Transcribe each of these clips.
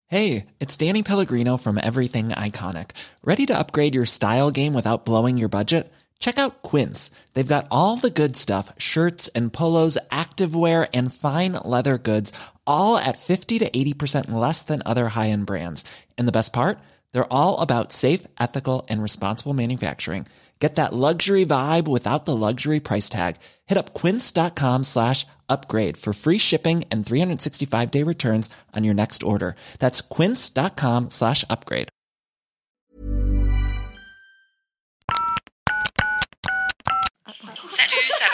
Hey, it's Danny Pellegrino from Everything Iconic. Ready to upgrade your style game without blowing your budget? Check out Quince. They've got all the good stuff, shirts and polos, activewear, and fine leather goods, all at 50 to 80% less than other high-end brands. And the best part? They're all about safe, ethical, and responsible manufacturing. Get that luxury vibe without the luxury price tag. Hit up quince.com/upgrade for free shipping and 365-day returns on your next order. That's quince.com/upgrade. Salut, ça va ?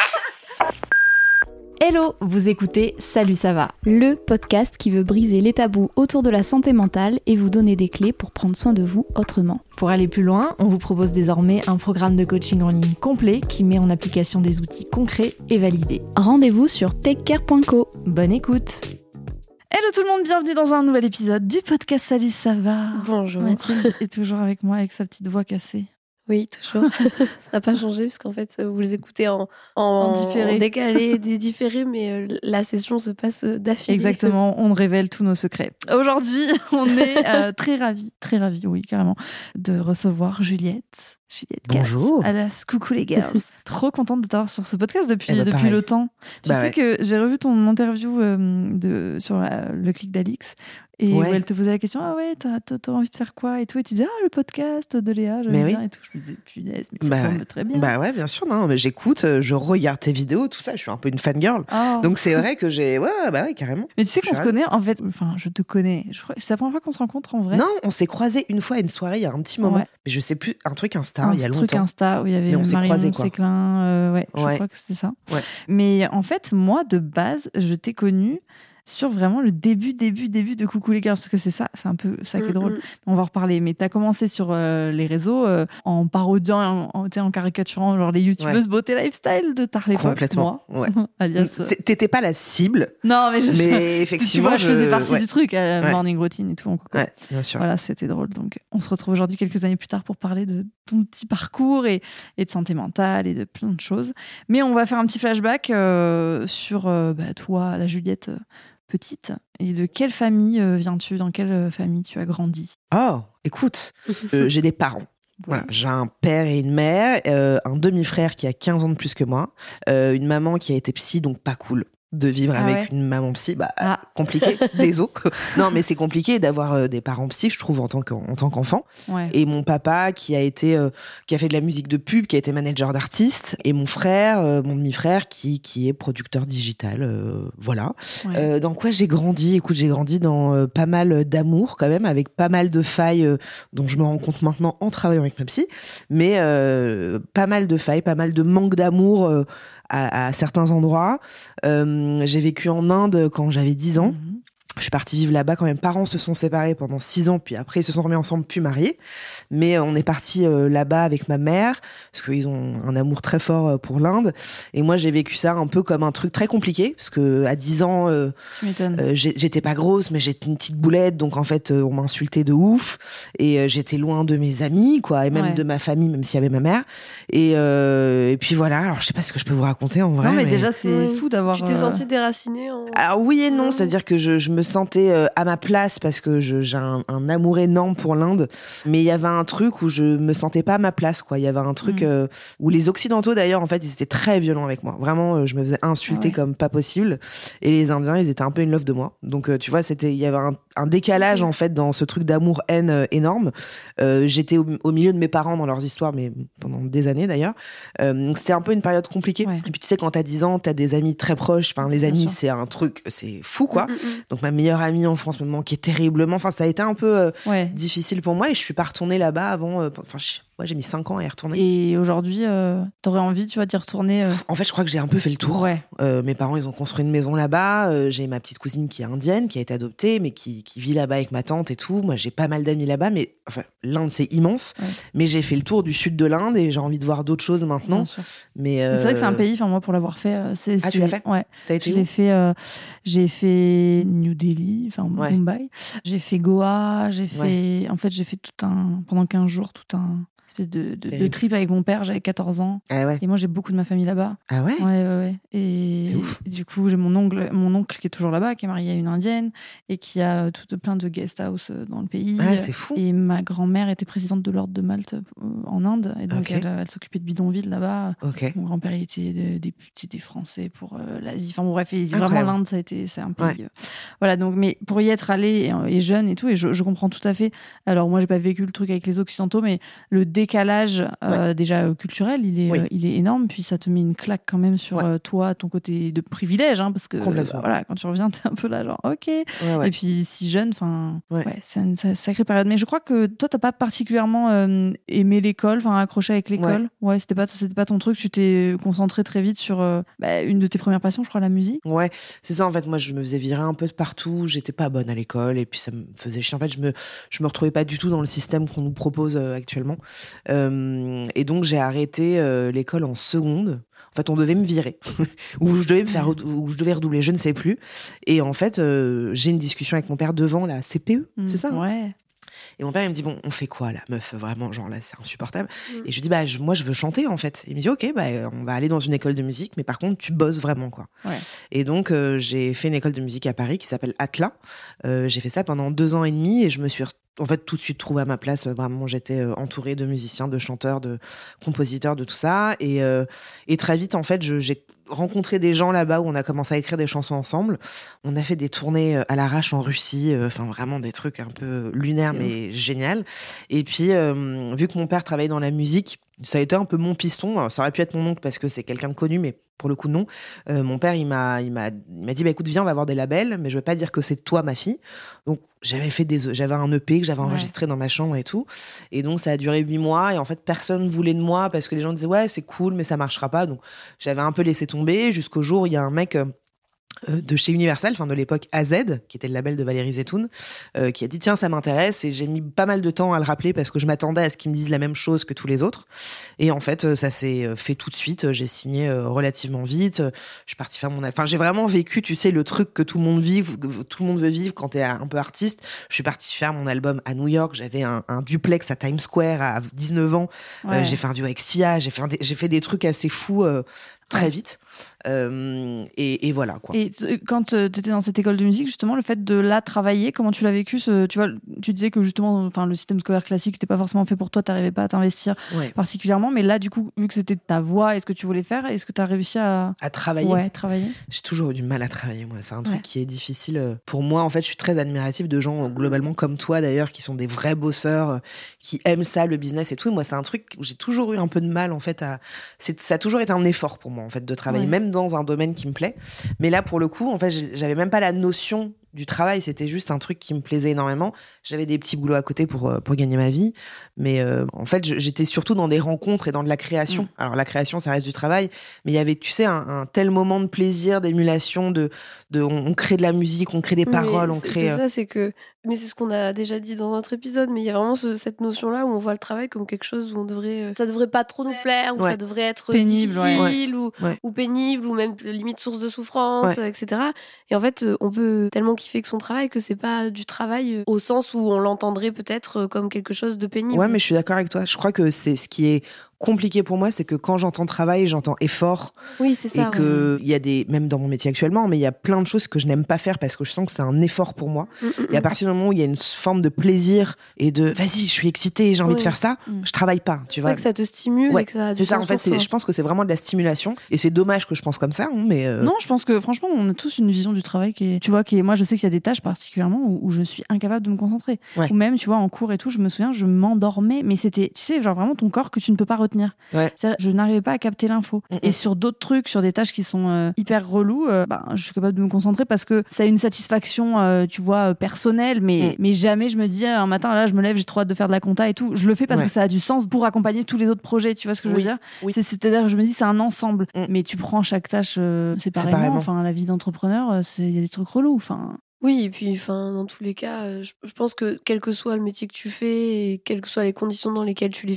Hello, vous écoutez Salut ça va, le podcast qui veut briser les tabous autour de la santé mentale et vous donner des clés pour prendre soin de vous autrement. Pour aller plus loin, on vous propose désormais un programme de coaching en ligne complet qui met en application des outils concrets et validés. Rendez-vous sur takecare.co. Bonne écoute. Hello tout le monde, bienvenue dans un nouvel épisode du podcast Salut ça va. Bonjour. Mathilde est toujours avec moi avec sa petite voix cassée. Oui, toujours. Ça n'a pas changé parce qu'en fait, vous les écoutez en différé. En décalé, différé, mais la session se passe d'affilée. Exactement, on révèle tous nos secrets. Aujourd'hui, on est très ravis, oui, carrément, de recevoir Juliette. Juliette Katz, Bonjour. alias Coucou les girls. Trop contente de t'avoir sur ce podcast depuis pareil. le temps. Tu sais ouais. que j'ai revu ton interview sur le clic d'Alix et où elle te posait la question, ah ouais, t'as envie de faire quoi et tout, et tu disais, ah le podcast de Léa, j'aime bien et tout. Je me disais, punaise, mais ça tombe très bien. Bah ouais, bien sûr, non, mais j'écoute, je regarde tes vidéos, tout ça, je suis un peu une fangirl. Oh. Donc c'est vrai que j'ai, ouais, carrément. Mais tu sais qu'on se connaît, en fait, enfin, je te connais, je crois, c'est la première fois qu'on se rencontre en vrai. Non, on s'est croisés une fois à une soirée il y a un petit moment, Ouais. mais je sais plus, un truc Insta, il y a Un longtemps. truc Insta où il y avait Mais on s'est Marion croisés, quoi. Séclin, je Ouais. crois que c'est ça. Ouais. Mais en fait, moi, de base, je t'ai connue sur vraiment le début de Coucou les gars, parce que c'est ça, c'est un peu ça qui est drôle. On va en reparler, mais t'as commencé sur les réseaux en parodiant, en caricaturant genre les youtubeuses beauté lifestyle de tard l'époque. Complètement, moi, ouais. alias. T'étais pas la cible, Non, mais effectivement, tu vois, je faisais partie ouais. du truc, Ouais. morning routine et tout. En coco. Ouais, bien sûr. Voilà, c'était drôle. Donc, on se retrouve aujourd'hui quelques années plus tard pour parler de ton petit parcours et de santé mentale et de plein de choses. Mais on va faire un petit flashback sur toi, la Juliette petite. Et de quelle famille viens-tu ? Dans quelle famille tu as grandi ? Oh, écoute, j'ai des parents. Voilà, j'ai un père et une mère, un demi-frère qui a 15 ans de plus que moi, une maman qui a été psy, donc pas cool de vivre avec une maman psy, compliqué, désolé. Non, mais c'est compliqué d'avoir des parents psy, je trouve, en tant qu'enfant. Ouais. Et mon papa qui a fait de la musique de pub, qui a été manager d'artistes, et mon frère, mon demi-frère, qui est producteur digital, voilà. Ouais. Dans quoi j'ai grandi ? Écoute, j'ai grandi dans pas mal d'amour, quand même, avec pas mal de failles dont je me rends compte maintenant en travaillant avec ma psy, mais pas mal de failles, pas mal de manque d'amour à certains endroits. J'ai vécu en Inde quand j'avais 10 ans. Je suis partie vivre là-bas quand mes parents se sont séparés pendant 6 ans, puis après ils se sont remis ensemble, puis mariés. Mais on est parti là-bas avec ma mère, parce qu'ils ont un amour très fort pour l'Inde. Et moi, j'ai vécu ça un peu comme un truc très compliqué, parce que à 10 ans, Tu m'étonnes. j'étais pas grosse, mais j'étais une petite boulette, donc en fait, on m'insultait de ouf. Et j'étais loin de mes amis, quoi, et même de ma famille, même s'il y avait ma mère. Et puis voilà, alors je sais pas ce que je peux vous raconter en vrai. Non, mais déjà, c'est fou d'avoir... Tu t'es sentie déracinée Alors oui et non, c'est-à-dire que je me sentais à ma place parce que j'ai un amour énorme pour l'Inde, mais il y avait un truc où je me sentais pas à ma place, quoi. Il y avait un truc où les Occidentaux, d'ailleurs, en fait, ils étaient très violents avec moi. Vraiment, je me faisais insulter comme pas possible. Et les Indiens, ils étaient un peu in love de moi. Donc, tu vois, il y avait un décalage, en fait, dans ce truc d'amour-haine énorme. J'étais au milieu de mes parents dans leurs histoires, mais pendant des années, d'ailleurs. Donc, c'était un peu une période compliquée. Ouais. Et puis, tu sais, quand t'as 10 ans, t'as des amis très proches. Enfin, les amis, c'est un truc, c'est fou, quoi. Donc, ma meilleure amie en France, me manquait terriblement. Enfin, ça a été un peu difficile pour moi et je suis pas retournée là-bas avant. J'ai mis 5 ans à y retourner. Et aujourd'hui, t'aurais envie, tu vois, d'y retourner En fait, je crois que j'ai un peu fait le tour. Ouais. Mes parents, ils ont construit une maison là-bas. J'ai ma petite cousine qui est indienne, qui a été adoptée, mais qui vit là-bas avec ma tante et tout. Moi, j'ai pas mal d'amis là-bas, mais enfin, l'Inde, c'est immense. Ouais. Mais j'ai fait le tour du sud de l'Inde et j'ai envie de voir d'autres choses maintenant. Mais c'est vrai que c'est un pays, enfin moi, pour l'avoir fait, tu l'as fait ? Ouais. T'as été où ? J'ai fait New Delhi, enfin Mumbai. J'ai fait Goa. J'ai fait, en fait, j'ai fait pendant 15 jours, tout un espèce de trip avec mon père. J'avais 14 ans. Ah ouais. Et moi, j'ai beaucoup de ma famille là-bas. Ah ouais. Ouais. Et du coup, j'ai mon oncle qui est toujours là-bas, qui est marié à une Indienne et qui a plein de guest house dans le pays. Ah, c'est fou. Et ma grand-mère était présidente de l'ordre de Malte en Inde. Et donc, elle s'occupait de bidonville là-bas. Mon grand-père, il était député des Français pour l'Asie. Enfin, bon, bref, vraiment, l'Inde, c'est un pays. Voilà, donc, mais pour y être allé et jeune et tout, et je comprends tout à fait. Alors, moi, j'ai pas vécu le truc avec les Occidentaux, mais le décalage, déjà culturel, il est énorme. Puis ça te met une claque quand même sur toi, ton côté de privilège, hein, parce que voilà, quand tu reviens, t'es un peu là, genre, ok. Et puis, si jeune, enfin, c'est une sacrée période. Mais je crois que toi, t'as pas particulièrement aimé l'école, enfin, accroché avec l'école. Ouais, c'était pas ton truc. Tu t'es concentré très vite sur une de tes premières passions, je crois, la musique. Ouais, c'est ça. En fait, moi, je me faisais virer un peu de partout. J'étais pas bonne à l'école, et puis ça me faisait chier. En fait, je me retrouvais pas du tout dans le système qu'on nous propose actuellement. Et donc, j'ai arrêté l'école en seconde. En fait, on devait me virer, ou je devais redoubler, je ne sais plus. Et en fait, j'ai une discussion avec mon père devant la CPE, c'est ça, hein. Ouais. Et mon père, il me dit, bon, on fait quoi, là, meuf? Vraiment, genre, là, c'est insupportable. Et je lui dis, moi, je veux chanter, en fait. Et il me dit, ok, on va aller dans une école de musique, mais par contre, tu bosses vraiment, quoi. Ouais. Et donc, j'ai fait une école de musique à Paris qui s'appelle Atlas. J'ai fait ça pendant 2 ans et demi, et je me suis en fait tout de suite trouvé à ma place. Vraiment, j'étais entourée de musiciens, de chanteurs, de compositeurs, de tout ça. Et très vite, en fait, j'ai rencontré des gens là-bas où on a commencé à écrire des chansons ensemble. On a fait des tournées à l'arrache en Russie, enfin vraiment des trucs un peu lunaires, mais génial. Et puis, vu que mon père travaillait dans la musique, ça a été un peu mon piston. Alors, ça aurait pu être mon oncle parce que c'est quelqu'un de connu, mais pour le coup, non. Mon père, il m'a dit, écoute, viens, on va avoir des labels, mais je veux pas dire que c'est toi, ma fille. Donc, j'avais un EP que j'avais enregistré dans ma chambre et tout. Et donc, ça a duré 8 mois. Et en fait, personne ne voulait de moi parce que les gens disaient, ouais, c'est cool, mais ça marchera pas. Donc, j'avais un peu laissé tomber jusqu'au jour où il y a un mec de chez Universal, enfin de l'époque AZ, qui était le label de Valérie Zetoun, qui a dit tiens, ça m'intéresse. Et j'ai mis pas mal de temps à le rappeler parce que je m'attendais à ce qu'il me dise la même chose que tous les autres. Et en fait, ça s'est fait tout de suite. J'ai signé relativement vite. Je suis partie faire enfin, j'ai vraiment vécu, tu sais, le truc que tout le monde veut vivre quand t'es un peu artiste. Je suis partie faire mon album à New York. J'avais un duplex à Times Square à 19 ans. J'ai fait un duo avec Sia. J'ai fait des trucs assez fous très vite. Et voilà, quoi. Et quand tu étais dans cette école de musique, justement, le fait de là travailler, comment tu l'as vécu? Tu vois, tu disais que justement, enfin, le système scolaire classique n'était pas forcément fait pour toi, t'arrivais pas à t'investir particulièrement, mais là, du coup, vu que c'était ta voix et ce que tu voulais faire, est-ce que tu as réussi à travailler? Ouais, travailler. J'ai toujours eu du mal à travailler, moi. C'est un truc qui est difficile pour moi. En fait, je suis très admirative de gens globalement comme toi, d'ailleurs, qui sont des vrais bosseurs, qui aiment ça, le business et tout. Et moi, c'est un truc où j'ai toujours eu un peu de mal, en fait, ça a toujours été un effort pour moi, en fait, de travailler, même dans un domaine qui me plaît. Mais là, pour le coup, en fait, j'avais même pas la notion du travail, c'était juste un truc qui me plaisait énormément. J'avais des petits boulots à côté pour gagner ma vie, mais en fait, j'étais surtout dans des rencontres et dans de la création. Alors la création, ça reste du travail, mais il y avait, tu sais, un tel moment de plaisir, d'émulation, on crée de la musique, on crée des paroles, on crée... C'est ça, c'est que... Mais c'est ce qu'on a déjà dit dans notre épisode, mais il y a vraiment cette notion-là où on voit le travail comme quelque chose où ça devrait pas trop nous plaire, où ça devrait être pénible, difficile, ou pénible, ou même limite source de souffrance, etc. Et en fait, on peut tellement kiffer que son travail que c'est pas du travail au sens où on l'entendrait peut-être comme quelque chose de pénible. Ouais, mais je suis d'accord avec toi. Je crois que c'est ce qui est compliqué pour moi, c'est que quand j'entends travail, j'entends effort. Oui, c'est ça. Et que il y a même dans mon métier actuellement, mais il y a plein de choses que je n'aime pas faire parce que je sens que c'est un effort pour moi. Et à partir du moment où il y a une forme de plaisir et de vas-y, je suis excitée, j'ai envie de faire ça, je travaille pas, tu vois. Que ça te stimule et que ça a du c'est ça, sens en fait, je pense que c'est vraiment de la stimulation et c'est dommage que je pense comme ça, mais Non, je pense que franchement, on a tous une vision du travail moi je sais qu'il y a des tâches particulièrement où je suis incapable de me concentrer. Ou même, tu vois, en cours et tout, je me souviens, je m'endormais, mais c'était, tu sais, genre vraiment ton corps que tu ne peux pas retenir. Je n'arrivais pas à capter l'info. Et sur d'autres trucs, sur des tâches qui sont hyper relous, je suis capable de me concentrer parce que ça a une satisfaction, tu vois, personnelle, mais jamais je me dis un matin, là, je me lève, j'ai trop hâte de faire de la compta et tout. Je le fais parce que ça a du sens pour accompagner tous les autres projets, tu vois ce que je veux dire? C'est-à-dire que je me dis, c'est un ensemble. Mais tu prends chaque tâche séparément. Enfin, la vie d'entrepreneur, il y a des trucs relous. Enfin. Oui, et puis dans tous les cas, je pense que quel que soit le métier que tu fais et quelles que soient les conditions dans lesquelles tu les fais,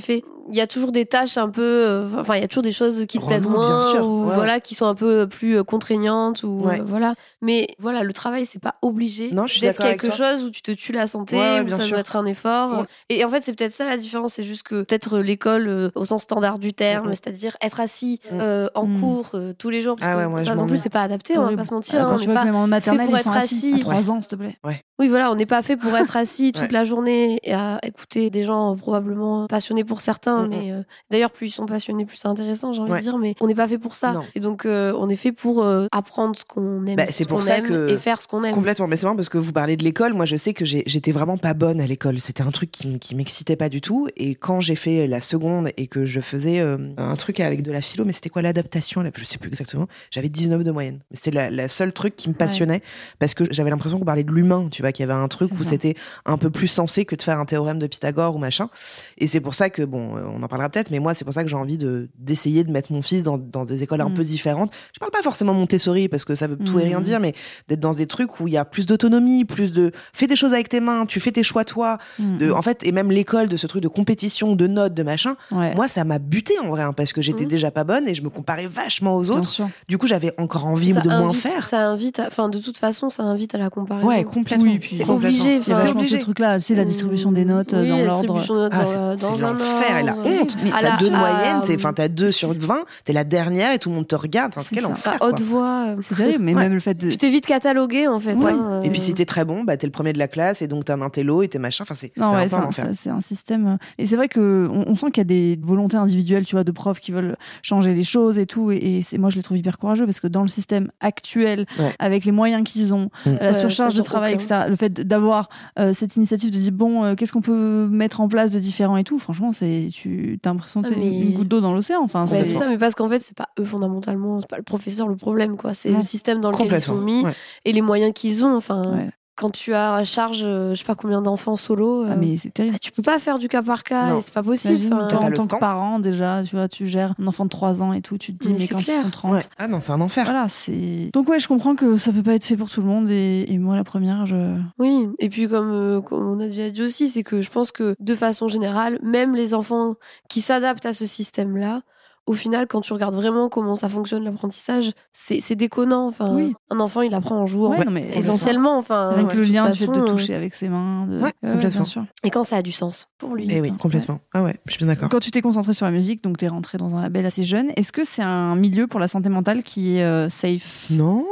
il y a toujours des tâches un peu, enfin il y a toujours des choses qui te plaisent moins ou voilà qui sont un peu plus contraignantes ou voilà. Mais voilà, le travail c'est pas obligé d'être quelque chose où tu te tues la santé, où ça doit être un effort. Et en fait c'est peut-être ça la différence, c'est juste que peut-être l'école au sens standard du terme, c'est-à-dire être assis en cours tous les jours, parce que ça non plus c'est pas adapté, on va pas se mentir. Quand tu vois que même en maternelle ils sont assis à 3 ans, s'il te plaît. Oui, voilà, on n'est pas fait pour être assis toute la journée et à écouter des gens probablement passionnés pour certains, mais d'ailleurs, plus ils sont passionnés, plus c'est intéressant, j'ai envie de dire, mais on n'est pas fait pour ça. Non. Et donc, on est fait pour apprendre ce qu'on aime, c'est pour ça et faire ce qu'on aime. Complètement, mais c'est marrant parce que vous parlez de l'école. Moi, je sais que j'étais vraiment pas bonne à l'école. C'était un truc qui m'excitait pas du tout. Et quand j'ai fait la seconde et que je faisais un truc avec de la philo, mais c'était quoi l'adaptation là, je sais plus exactement. J'avais 19 de moyenne. C'était la seule truc qui me passionnait parce que j'avais l'impression qu'on parlait de l'humain, tu vois, qu'il y avait un truc où c'était un peu plus sensé que de faire un théorème de Pythagore ou machin. Et c'est pour ça que, bon, on en parlera peut-être, mais moi, c'est pour ça que j'ai envie d'essayer de mettre mon fils dans des écoles un peu différentes. Je parle pas forcément Montessori parce que ça veut tout et rien dire, mais d'être dans des trucs où il y a plus d'autonomie, fais des choses avec tes mains, tu fais tes choix toi. En fait, et même l'école de ce truc de compétition, de notes, de machin, moi, ça m'a buté en vrai, parce que j'étais déjà pas bonne et je me comparais vachement aux autres. Du coup, j'avais encore envie de moins faire. Ça invite, de toute façon, ça invite à la comparaison. Ouais, complètement. Oui, c'est obligé. Il y a vachement ce truc-là, c'est la distribution des notes dans l'ordre. C'est l'enfer et la honte. T'as 2 de moyenne, t'as 2 sur 20, t'es la dernière et tout le monde te regarde. C'est quel enfer. Haute voix. C'est terrible, mais même le fait de. Tu t'es vite catalogué en fait. Et puis si t'es très bon, t'es le premier de la classe et donc t'as un intello et t'es machin. C'est un peu un enfer. C'est un système. Et c'est vrai qu'on sent qu'il y a des volontés individuelles, tu vois, de profs qui veulent changer les choses et tout. Et moi, je les trouve hyper courageux parce que dans le système actuel, avec les moyens qu'ils ont, la surcharge de travail, etc., le fait d'avoir cette initiative de dire bon, qu'est-ce qu'on peut mettre en place de différent et tout, franchement, t'as l'impression que c'est une goutte d'eau dans l'océan. Enfin, c'est ça, mais parce qu'en fait, c'est pas eux fondamentalement, c'est pas le professeur le problème, quoi. C'est le système dans lequel ils sont mis et les moyens qu'ils ont. Enfin. Quand tu as à charge, je sais pas combien d'enfants solo, mais c'est terrible. Tu peux pas faire du cas par cas, et c'est pas possible. En tant que parent, déjà, tu vois, tu gères un enfant de 3 ans et tout, tu te dis, mais quand ils sont 30. Ah non, c'est un enfer. Voilà, donc je comprends que ça peut pas être fait pour tout le monde, et moi, la première, Oui, et puis comme on a déjà dit aussi, c'est que je pense que de façon générale, même les enfants qui s'adaptent à ce système-là, au final, quand tu regardes vraiment comment ça fonctionne l'apprentissage, c'est déconnant. Enfin, un enfant, il apprend en jouant, essentiellement. Enfin, avec le lien du fait de toucher avec ses mains. Complètement. Bien sûr. Et quand ça a du sens pour lui. Et oui, complètement. Ah ouais, je suis bien d'accord. Quand tu t'es concentré sur la musique, donc t'es rentré dans un label assez jeune, est-ce que c'est un milieu pour la santé mentale qui est safe ? Non.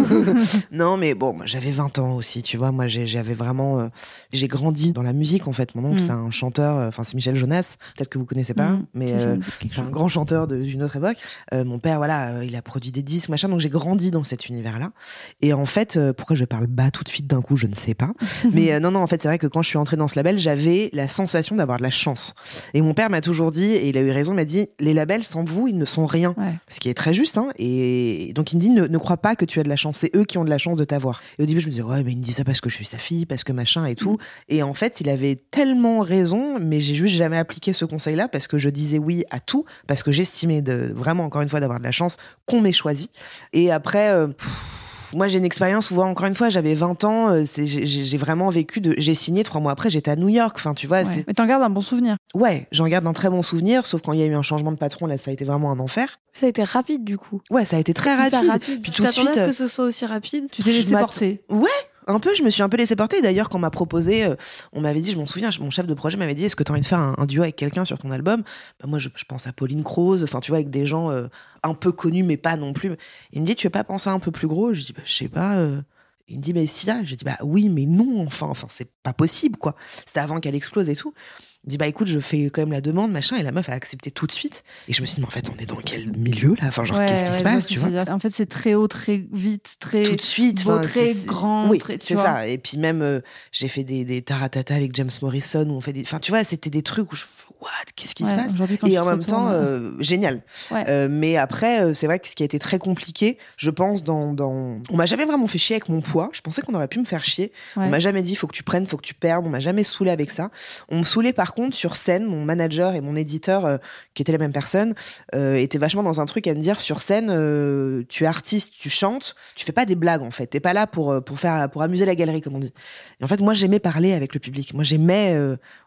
Non, mais bon, j'avais 20 ans aussi, tu vois. Moi, j'avais vraiment... j'ai grandi dans la musique, en fait. Mon oncle, c'est un chanteur... c'est Michel Jonas. Peut-être que vous connaissez pas, mais c'est un grand chanteur d'une autre époque. Mon père, il a produit des disques, machin, donc j'ai grandi dans cet univers-là. Et en fait, pourquoi je parle bas tout de suite d'un coup, je ne sais pas. Mais non, en fait, c'est vrai que quand je suis entrée dans ce label, j'avais la sensation d'avoir de la chance. Et mon père m'a toujours dit, et il a eu raison, il m'a dit, les labels, sans vous, ils ne sont rien. Ce qui est très juste, hein. Et donc, il me dit, ne crois pas que tu as de la chance. C'est eux qui ont de la chance de t'avoir. Et au début, je me disais, mais il me dit ça parce que je suis sa fille, parce que machin et tout. Et en fait, il avait tellement raison, mais j'ai juste jamais appliqué ce conseil-là parce que je disais oui à tout, parce que j'estimais vraiment, encore une fois, d'avoir de la chance qu'on m'ait choisi. Et après, moi, j'ai une expérience où, encore une fois, j'avais 20 ans, j'ai vraiment vécu j'ai signé 3 mois après, j'étais à New York. Enfin, tu vois, Mais t'en gardes un bon souvenir. Ouais, j'en garde un très bon souvenir, sauf quand il y a eu un changement de patron, là, ça a été vraiment un enfer. Ça a été rapide, du coup. Ouais, ça a été très rapide. Puis tu t'attendais à ce que ce soit aussi rapide. Tu t'es laissé porter. Ouais. Un peu, je me suis un peu laissé porter. D'ailleurs, quand on m'a proposé, on m'avait dit, je m'en souviens, mon chef de projet m'avait dit, est-ce que tu as envie de faire un duo avec quelqu'un sur ton album ? Moi, je pense à Pauline Croze, enfin, tu vois, avec des gens un peu connus, mais pas non plus. Il me dit, tu veux pas penser à un peu plus gros ? Je dis, je sais pas. Il me dit, mais si là. Je dis, oui, mais non, enfin, c'est pas possible, quoi. C'était avant qu'elle explose et tout. Il me dit, écoute, je fais quand même la demande, machin, et la meuf a accepté tout de suite. Et je me suis dit, mais en fait, on est dans quel milieu, là ? Enfin, genre, qu'est-ce qui se passe, tu vois ? En fait, c'est très haut, très vite, très... Tout de suite. Beau, très grand. Oui, très, c'est ça. Et puis même, j'ai fait des taratata avec James Morrison, où on fait des... Enfin, tu vois, c'était des trucs où je fais, what ? Qu'est-ce qui se passe ? Et en même temps, génial. Mais après, c'est vrai que ce qui a été très compliqué, je pense, on m'a jamais vraiment fait chier avec mon poids. Je pensais qu'on aurait pu me faire chier. On m'a jamais dit, faut que tu prennes, faut que tu perdes. On m'a jamais saoulé avec ça. On me saoulait par contre sur scène. Mon manager et mon éditeur, qui étaient la même personne, étaient vachement dans un truc à me dire, sur scène, tu es artiste, tu chantes, tu fais pas des blagues en fait. T'es pas là pour amuser la galerie, comme on dit. Et en fait, moi, j'aimais parler avec le public. Moi, j'aimais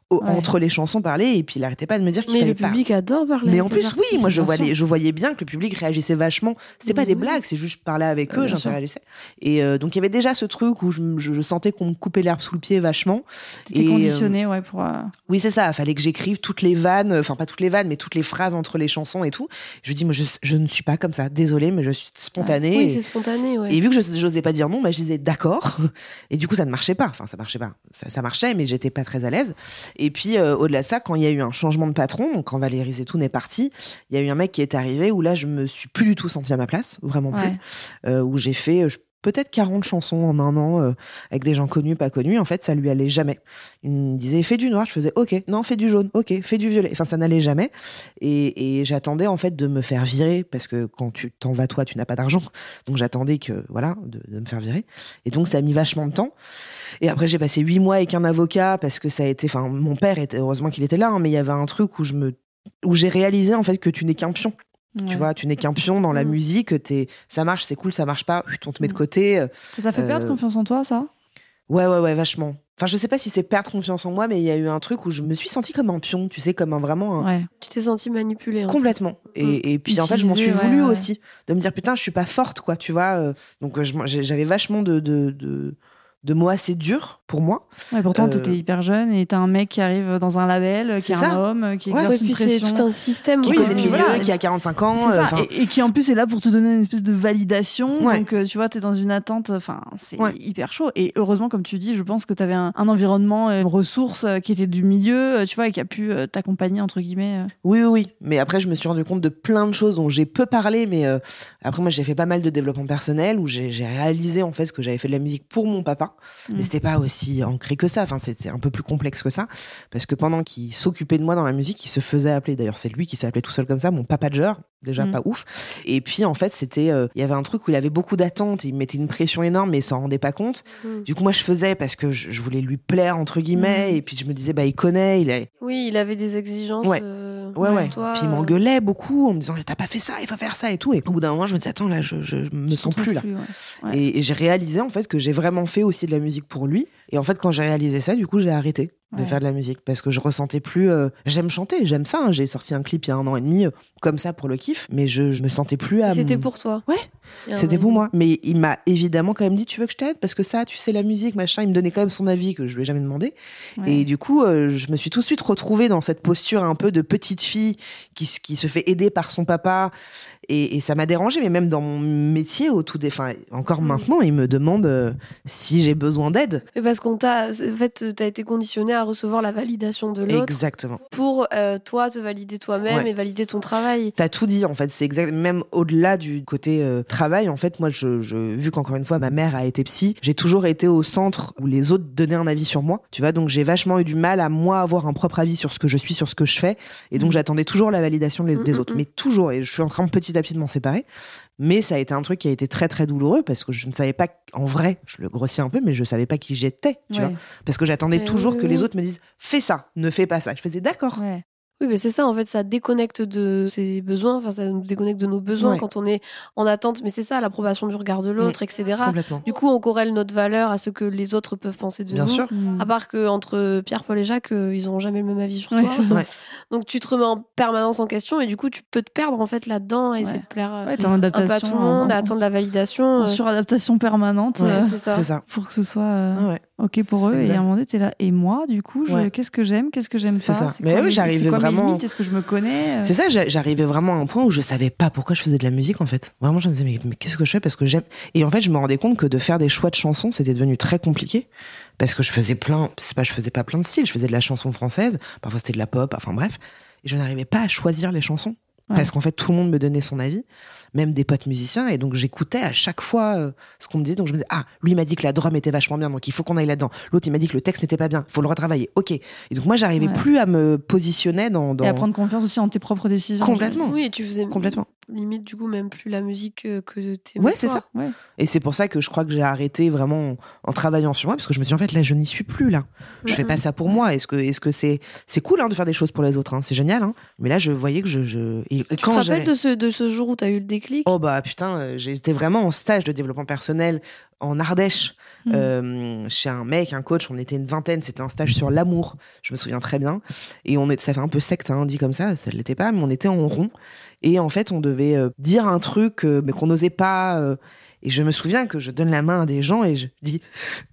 entre les chansons parler, et puis il arrêtait pas de me dire qu'il fallait pas. Mais le public adore parler. Mais en plus, oui, moi je voyais bien que le public réagissait vachement. C'était pas des blagues, c'est juste je parlais avec eux, j'interagissais. Et donc il y avait déjà ce truc où je sentais qu'on me coupait l'herbe sous le pied vachement. T'étais conditionné, pour. Oui, c'est ça. Fallait que j'écrive toutes les vannes, enfin pas toutes les vannes, mais toutes les phrases entre les chansons et tout. Je dis, moi je ne suis pas comme ça. Désolée, mais je suis spontanée. Oui, c'est spontané. Ouais. Et vu que je n'osais pas dire non, je disais d'accord. Et du coup, ça ne marchait pas. Enfin, ça marchait pas. Ça marchait, mais j'étais pas très à l'aise. Et puis, au-delà de ça, quand il y a eu un changement de patron, donc quand Valérie Zetoun est partie, il y a eu un mec qui est arrivé où là, je me suis plus du tout sentie à ma place, vraiment plus. Où j'ai fait peut-être 40 chansons en un an avec des gens connus, pas connus. En fait, ça lui allait jamais. Il me disait, fais du noir. Je faisais, ok, non, fais du jaune. Ok, fais du violet. Enfin, ça n'allait jamais. Et j'attendais, en fait, de me faire virer parce que quand tu t'en vas, toi, tu n'as pas d'argent. Donc, j'attendais de me faire virer. Et donc, ça a mis vachement de temps. Et après, j'ai passé 8 mois avec un avocat parce que ça a été, enfin, mon père heureusement qu'il était là, mais il y avait un truc où j'ai réalisé, en fait, que tu n'es qu'un pion. Tu vois, tu n'es qu'un pion dans la musique, ça marche, c'est cool, ça marche pas, on te met de côté. Ça t'a fait perdre confiance en toi, ça ? Ouais, vachement. Enfin, je sais pas si c'est perdre confiance en moi, mais il y a eu un truc où je me suis sentie comme un pion, tu sais, comme vraiment un... Tu t'es sentie manipulée. Complètement. Et puis, en fait, je m'en suis voulu aussi. De me dire, putain, je suis pas forte, quoi, tu vois. Donc, j'avais vachement de mots assez durs pour moi. Ouais, pourtant, t'étais hyper jeune et t'as un mec qui arrive dans un label, qui est un homme, qui exerce une pression. C'est tout un système. Qui connaît le milieu, qui a 45 ans. C'est ça. Et qui en plus est là pour te donner une espèce de validation. Donc, tu vois, t'es dans une attente. Enfin, c'est hyper chaud. Et heureusement, comme tu dis, je pense que t'avais un environnement, une ressource qui était du milieu, tu vois, et qui a pu t'accompagner, entre guillemets. Oui. Mais après, je me suis rendu compte de plein de choses dont j'ai peu parlé. Mais après, moi, j'ai fait pas mal de développement personnel où j'ai réalisé, en fait, que j'avais fait de la musique pour mon papa. Mais c'était pas aussi ancré que ça. Enfin, c'était un peu plus complexe que ça. Parce que pendant qu'il s'occupait de moi dans la musique, il se faisait appeler. D'ailleurs, c'est lui qui s'est appelé tout seul comme ça, mon papager. Déjà pas ouf. Et puis, en fait, c'était, il y avait un truc où il avait beaucoup d'attentes. Il mettait une pression énorme, mais il s'en rendait pas compte. Du coup, moi, je faisais parce que je voulais lui plaire, entre guillemets. Et puis, je me disais, il connaît. Oui, il avait des exigences. Ouais. Toi, puis il m'engueulait beaucoup en me disant, t'as pas fait ça, il faut faire ça et tout. Et au bout d'un moment, je me disais, attends, là, je me sens plus là. Et j'ai réalisé, en fait, que j'ai vraiment fait aussi de la musique pour lui. Et en fait, quand j'ai réalisé ça, du coup, j'ai arrêté de faire de la musique parce que je ressentais plus. J'aime chanter, j'aime ça. J'ai sorti un clip il y a 1 an et demi comme ça pour le kiff, mais je me sentais plus à. C'était pour toi. Ouais, c'était pour moi. Mais il m'a évidemment quand même dit, tu veux que je t'aide parce que ça, tu sais la musique, machin. Il me donnait quand même son avis que je lui ai jamais demandé. Et du coup, je me suis tout de suite retrouvée dans cette posture un peu de petite fille qui se fait aider par son papa. Et ça m'a dérangée, mais même dans mon métier, encore maintenant, il me demande si j'ai besoin d'aide. Mais parce t'as été conditionné à recevoir la validation de l'autre. Exactement. Pour toi, te valider toi-même et valider ton travail. T'as tout dit, en fait. C'est exact. Même au-delà du côté travail, en fait, moi, vu qu'encore une fois, ma mère a été psy, j'ai toujours été au centre où les autres donnaient un avis sur moi. Tu vois, donc j'ai vachement eu du mal à moi avoir un propre avis sur ce que je suis, sur ce que je fais. Et donc, j'attendais toujours la validation des autres. Mais toujours. Et je suis en train petit à petit de m'en séparer. Mais ça a été un truc qui a été très très douloureux parce que je ne savais pas, en vrai, je le grossis un peu, mais je savais pas qui j'étais, tu vois. Parce que j'attendais toujours que les autres me disent, fais ça, ne fais pas ça. Je faisais d'accord. Oui, mais c'est ça, en fait, ça déconnecte de ses besoins, enfin, ça nous déconnecte de nos besoins quand on est en attente. Mais c'est ça, l'approbation du regard de l'autre, etc. Complètement. Du coup, on corrèle notre valeur à ce que les autres peuvent penser de nous. Bien sûr. À part qu'entre Pierre, Paul et Jacques, ils n'auront jamais le même avis sur toi. Donc, tu te remets en permanence en question et du coup, tu peux te perdre, en fait, là-dedans et essayer de plaire t'es en adaptation, un peu à tout le monde, à attendre la validation. En suradaptation permanente. C'est ça. Pour que ce soit OK pour eux. Et à un moment donné, t'es là. Et moi, du coup, qu'est-ce que j'aime, qu'est-ce que j'aime pas. C'est ça. Mais oui, j'arrivais vraiment. Est-ce que je me connais C'est ça, j'arrivais vraiment à un point où je savais pas pourquoi je faisais de la musique en fait. Vraiment, je me disais mais qu'est-ce que je fais parce que j'aime. Et en fait, je me rendais compte que de faire des choix de chansons, c'était devenu très compliqué parce que je faisais pas plein de styles, je faisais de la chanson française, parfois c'était de la pop, enfin bref, et je n'arrivais pas à choisir les chansons. Parce qu'en fait, tout le monde me donnait son avis, même des potes musiciens, et donc j'écoutais à chaque fois ce qu'on me disait. Donc je me disais, lui m'a dit que la drum était vachement bien, donc il faut qu'on aille là-dedans. L'autre, il m'a dit que le texte n'était pas bien, il faut le retravailler. Ok. Et donc moi, j'arrivais plus à me positionner dans... Et à prendre confiance aussi en tes propres décisions. Complètement. Oui, et tu faisais complètement. Limite, du coup, même plus la musique que t'es. Ouais, c'est ça. Ouais. Et c'est pour ça que je crois que j'ai arrêté vraiment en travaillant sur moi, parce que je me suis dit, en fait, là, je n'y suis plus, là. Je fais pas ça pour moi. Est-ce que c'est cool, hein, de faire des choses pour les autres, hein. C'est génial, hein. Mais là, je voyais que Et quand tu te rappelles de ce jour où t'as eu le déclic? Oh, bah, putain, j'étais vraiment en stage de développement personnel en Ardèche, chez un coach. On était une vingtaine. C'était un stage sur l'amour. Je me souviens très bien. Et ça fait un peu secte, dit comme ça. Ça ne l'était pas, mais on était en rond. Et en fait, on devait dire un truc, mais qu'on n'osait pas. Et je me souviens que je donne la main à des gens et je dis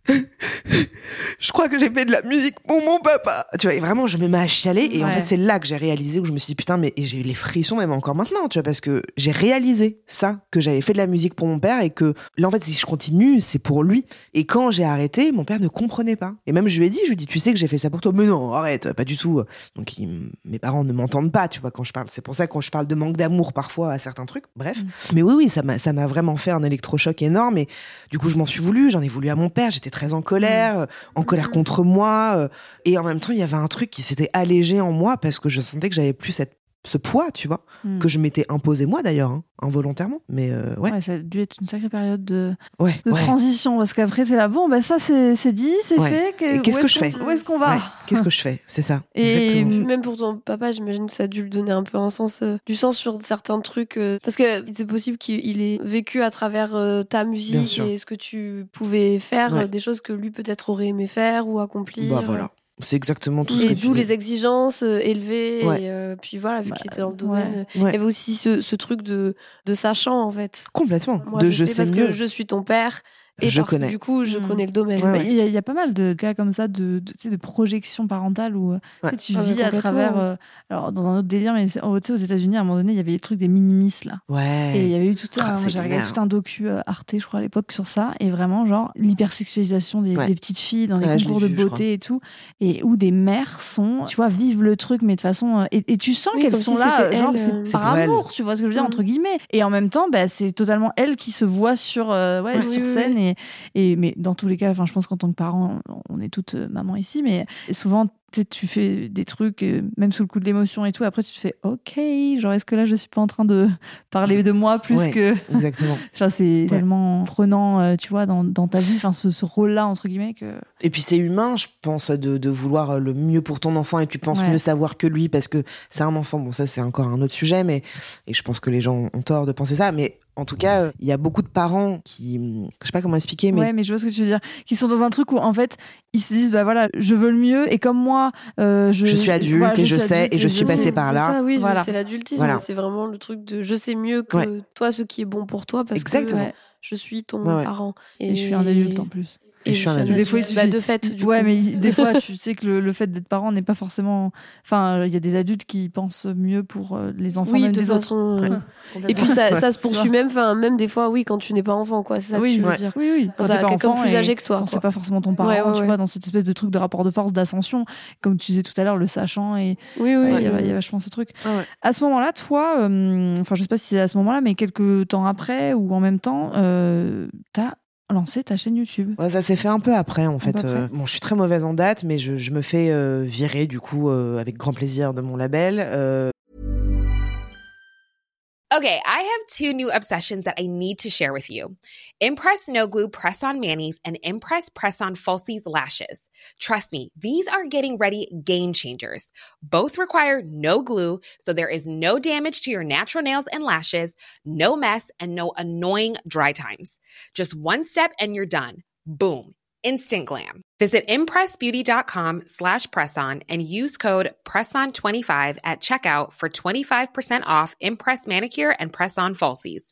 je crois que j'ai fait de la musique pour mon papa. Tu vois, et vraiment, je me mets à chialer. Et en fait, c'est là que j'ai réalisé, où je me suis dit, putain, mais et j'ai eu les frissons, même encore maintenant, tu vois, parce que j'ai réalisé ça, que j'avais fait de la musique pour mon père et que là, en fait, si je continue, c'est pour lui. Et quand j'ai arrêté, mon père ne comprenait pas. Et même, je lui ai dit, tu sais que j'ai fait ça pour toi. Mais non, arrête, pas du tout. Donc, mes parents ne m'entendent pas, tu vois, quand je parle. C'est pour ça que quand je parle de manque d'amour, parfois, à certains trucs. Bref. Mais oui, ça m'a vraiment fait un électrochoc énorme. Et du coup, j'en ai voulu à mon père. J'étais très en colère contre moi. Et en même temps, il y avait un truc qui s'était allégé en moi parce que je sentais que j'avais plus ce poids, tu vois, que je m'étais imposé moi d'ailleurs, involontairement. Mais ça a dû être une sacrée période de transition, parce qu'après t'es là, bon, ça c'est dit, c'est fait. Qu'est-ce que je fais ? Où est-ce qu'on va ? Qu'est-ce que je fais ? C'est ça. Et exactement. même pour ton papa, j'imagine que ça a dû lui donner un peu du sens sur certains trucs, parce que c'est possible qu'il ait vécu à travers ta musique et ce que tu pouvais faire, des choses que lui peut-être aurait aimé faire ou accomplir. Bah voilà. C'est exactement tout ce que tu dis. Et d'où les exigences élevées. Et puis voilà, vu qu'il était dans le domaine. Il y avait aussi ce truc de sachant, en fait. Complètement. Moi, je sais parce que je suis ton père. Et je connais. Du coup, je connais le domaine. Il y a pas mal de cas comme ça, de projection parentale où tu vis à travers. Alors, dans un autre délire, mais aux États-Unis, à un moment donné, il y avait le truc des minimis, là. Ouais. Et il y avait eu j'ai regardé tout un docu Arte, je crois, à l'époque, sur ça. Et vraiment, genre, l'hypersexualisation des petites filles dans les concours de beauté et tout. Et où des mères vivent le truc, mais de façon. Et tu sens qu'elles sont là, genre, c'est par amour, tu vois ce que je veux dire, entre guillemets. Et en même temps, c'est totalement elles qui se voient sur scène. Mais dans tous les cas, je pense qu'en tant que parent, on est toutes maman ici, mais souvent tu fais des trucs même sous le coup de l'émotion et tout, après tu te fais ok, genre est-ce que là je suis pas en train de parler de moi plus que exactement. C'est tellement prenant, tu vois, dans ta vie, ce rôle là entre guillemets que... Et puis c'est humain, je pense, de vouloir le mieux pour ton enfant, et tu penses mieux savoir que lui parce que c'est un enfant. Bon, ça c'est encore un autre sujet, mais et je pense que les gens ont tort de penser ça, mais en tout cas, il y a beaucoup de parents qui, je sais pas comment expliquer, mais... Ouais, mais je vois ce que tu veux dire. Qui sont dans un truc où, en fait, ils se disent, je veux le mieux, et comme moi, je suis adulte, et je sais, et je suis passée par là. Ça, oui, c'est l'adultisme. C'est vraiment le truc de je sais mieux que toi ce qui est bon pour toi, parce que je suis ton parent. Et je suis un adulte en plus. Et je suis un adulte. Des fois, il suffit... de fait, du coup. Mais des fois, tu sais que le fait d'être parent n'est pas forcément... il y a des adultes qui pensent mieux pour les enfants, même des autres. Et puis, ça se poursuit même des fois, quand tu n'es pas enfant, quoi. C'est ça que tu veux dire. Oui. Quand t'as quelqu'un plus âgé que toi. Quand c'est pas forcément ton parent, tu vois, dans cette espèce de truc de rapport de force, d'ascension, comme tu disais tout à l'heure, le sachant. Et il y a vachement ce truc. À ce moment-là, toi, je sais pas si c'est à ce moment-là, mais quelques temps après ou en même temps, t'as lancé ta chaîne YouTube. Ouais, ça s'est fait un peu après, en fait. Bon, je suis très mauvaise en date, mais je me fais virer, du coup, avec grand plaisir de mon label. Okay, I have two new obsessions that I need to share with you. Impress No Glue Press-On Manis and Impress Press-On Falsies Lashes. Trust me, these are getting ready game changers. Both require no glue, so there is no damage to your natural nails and lashes, no mess, and no annoying dry times. Just one step and you're done. Boom. Instant glam. Visit impressbeauty.com/presson and use code PRESSON25 at checkout for 25% off Impress Manicure and Press-On Falsies.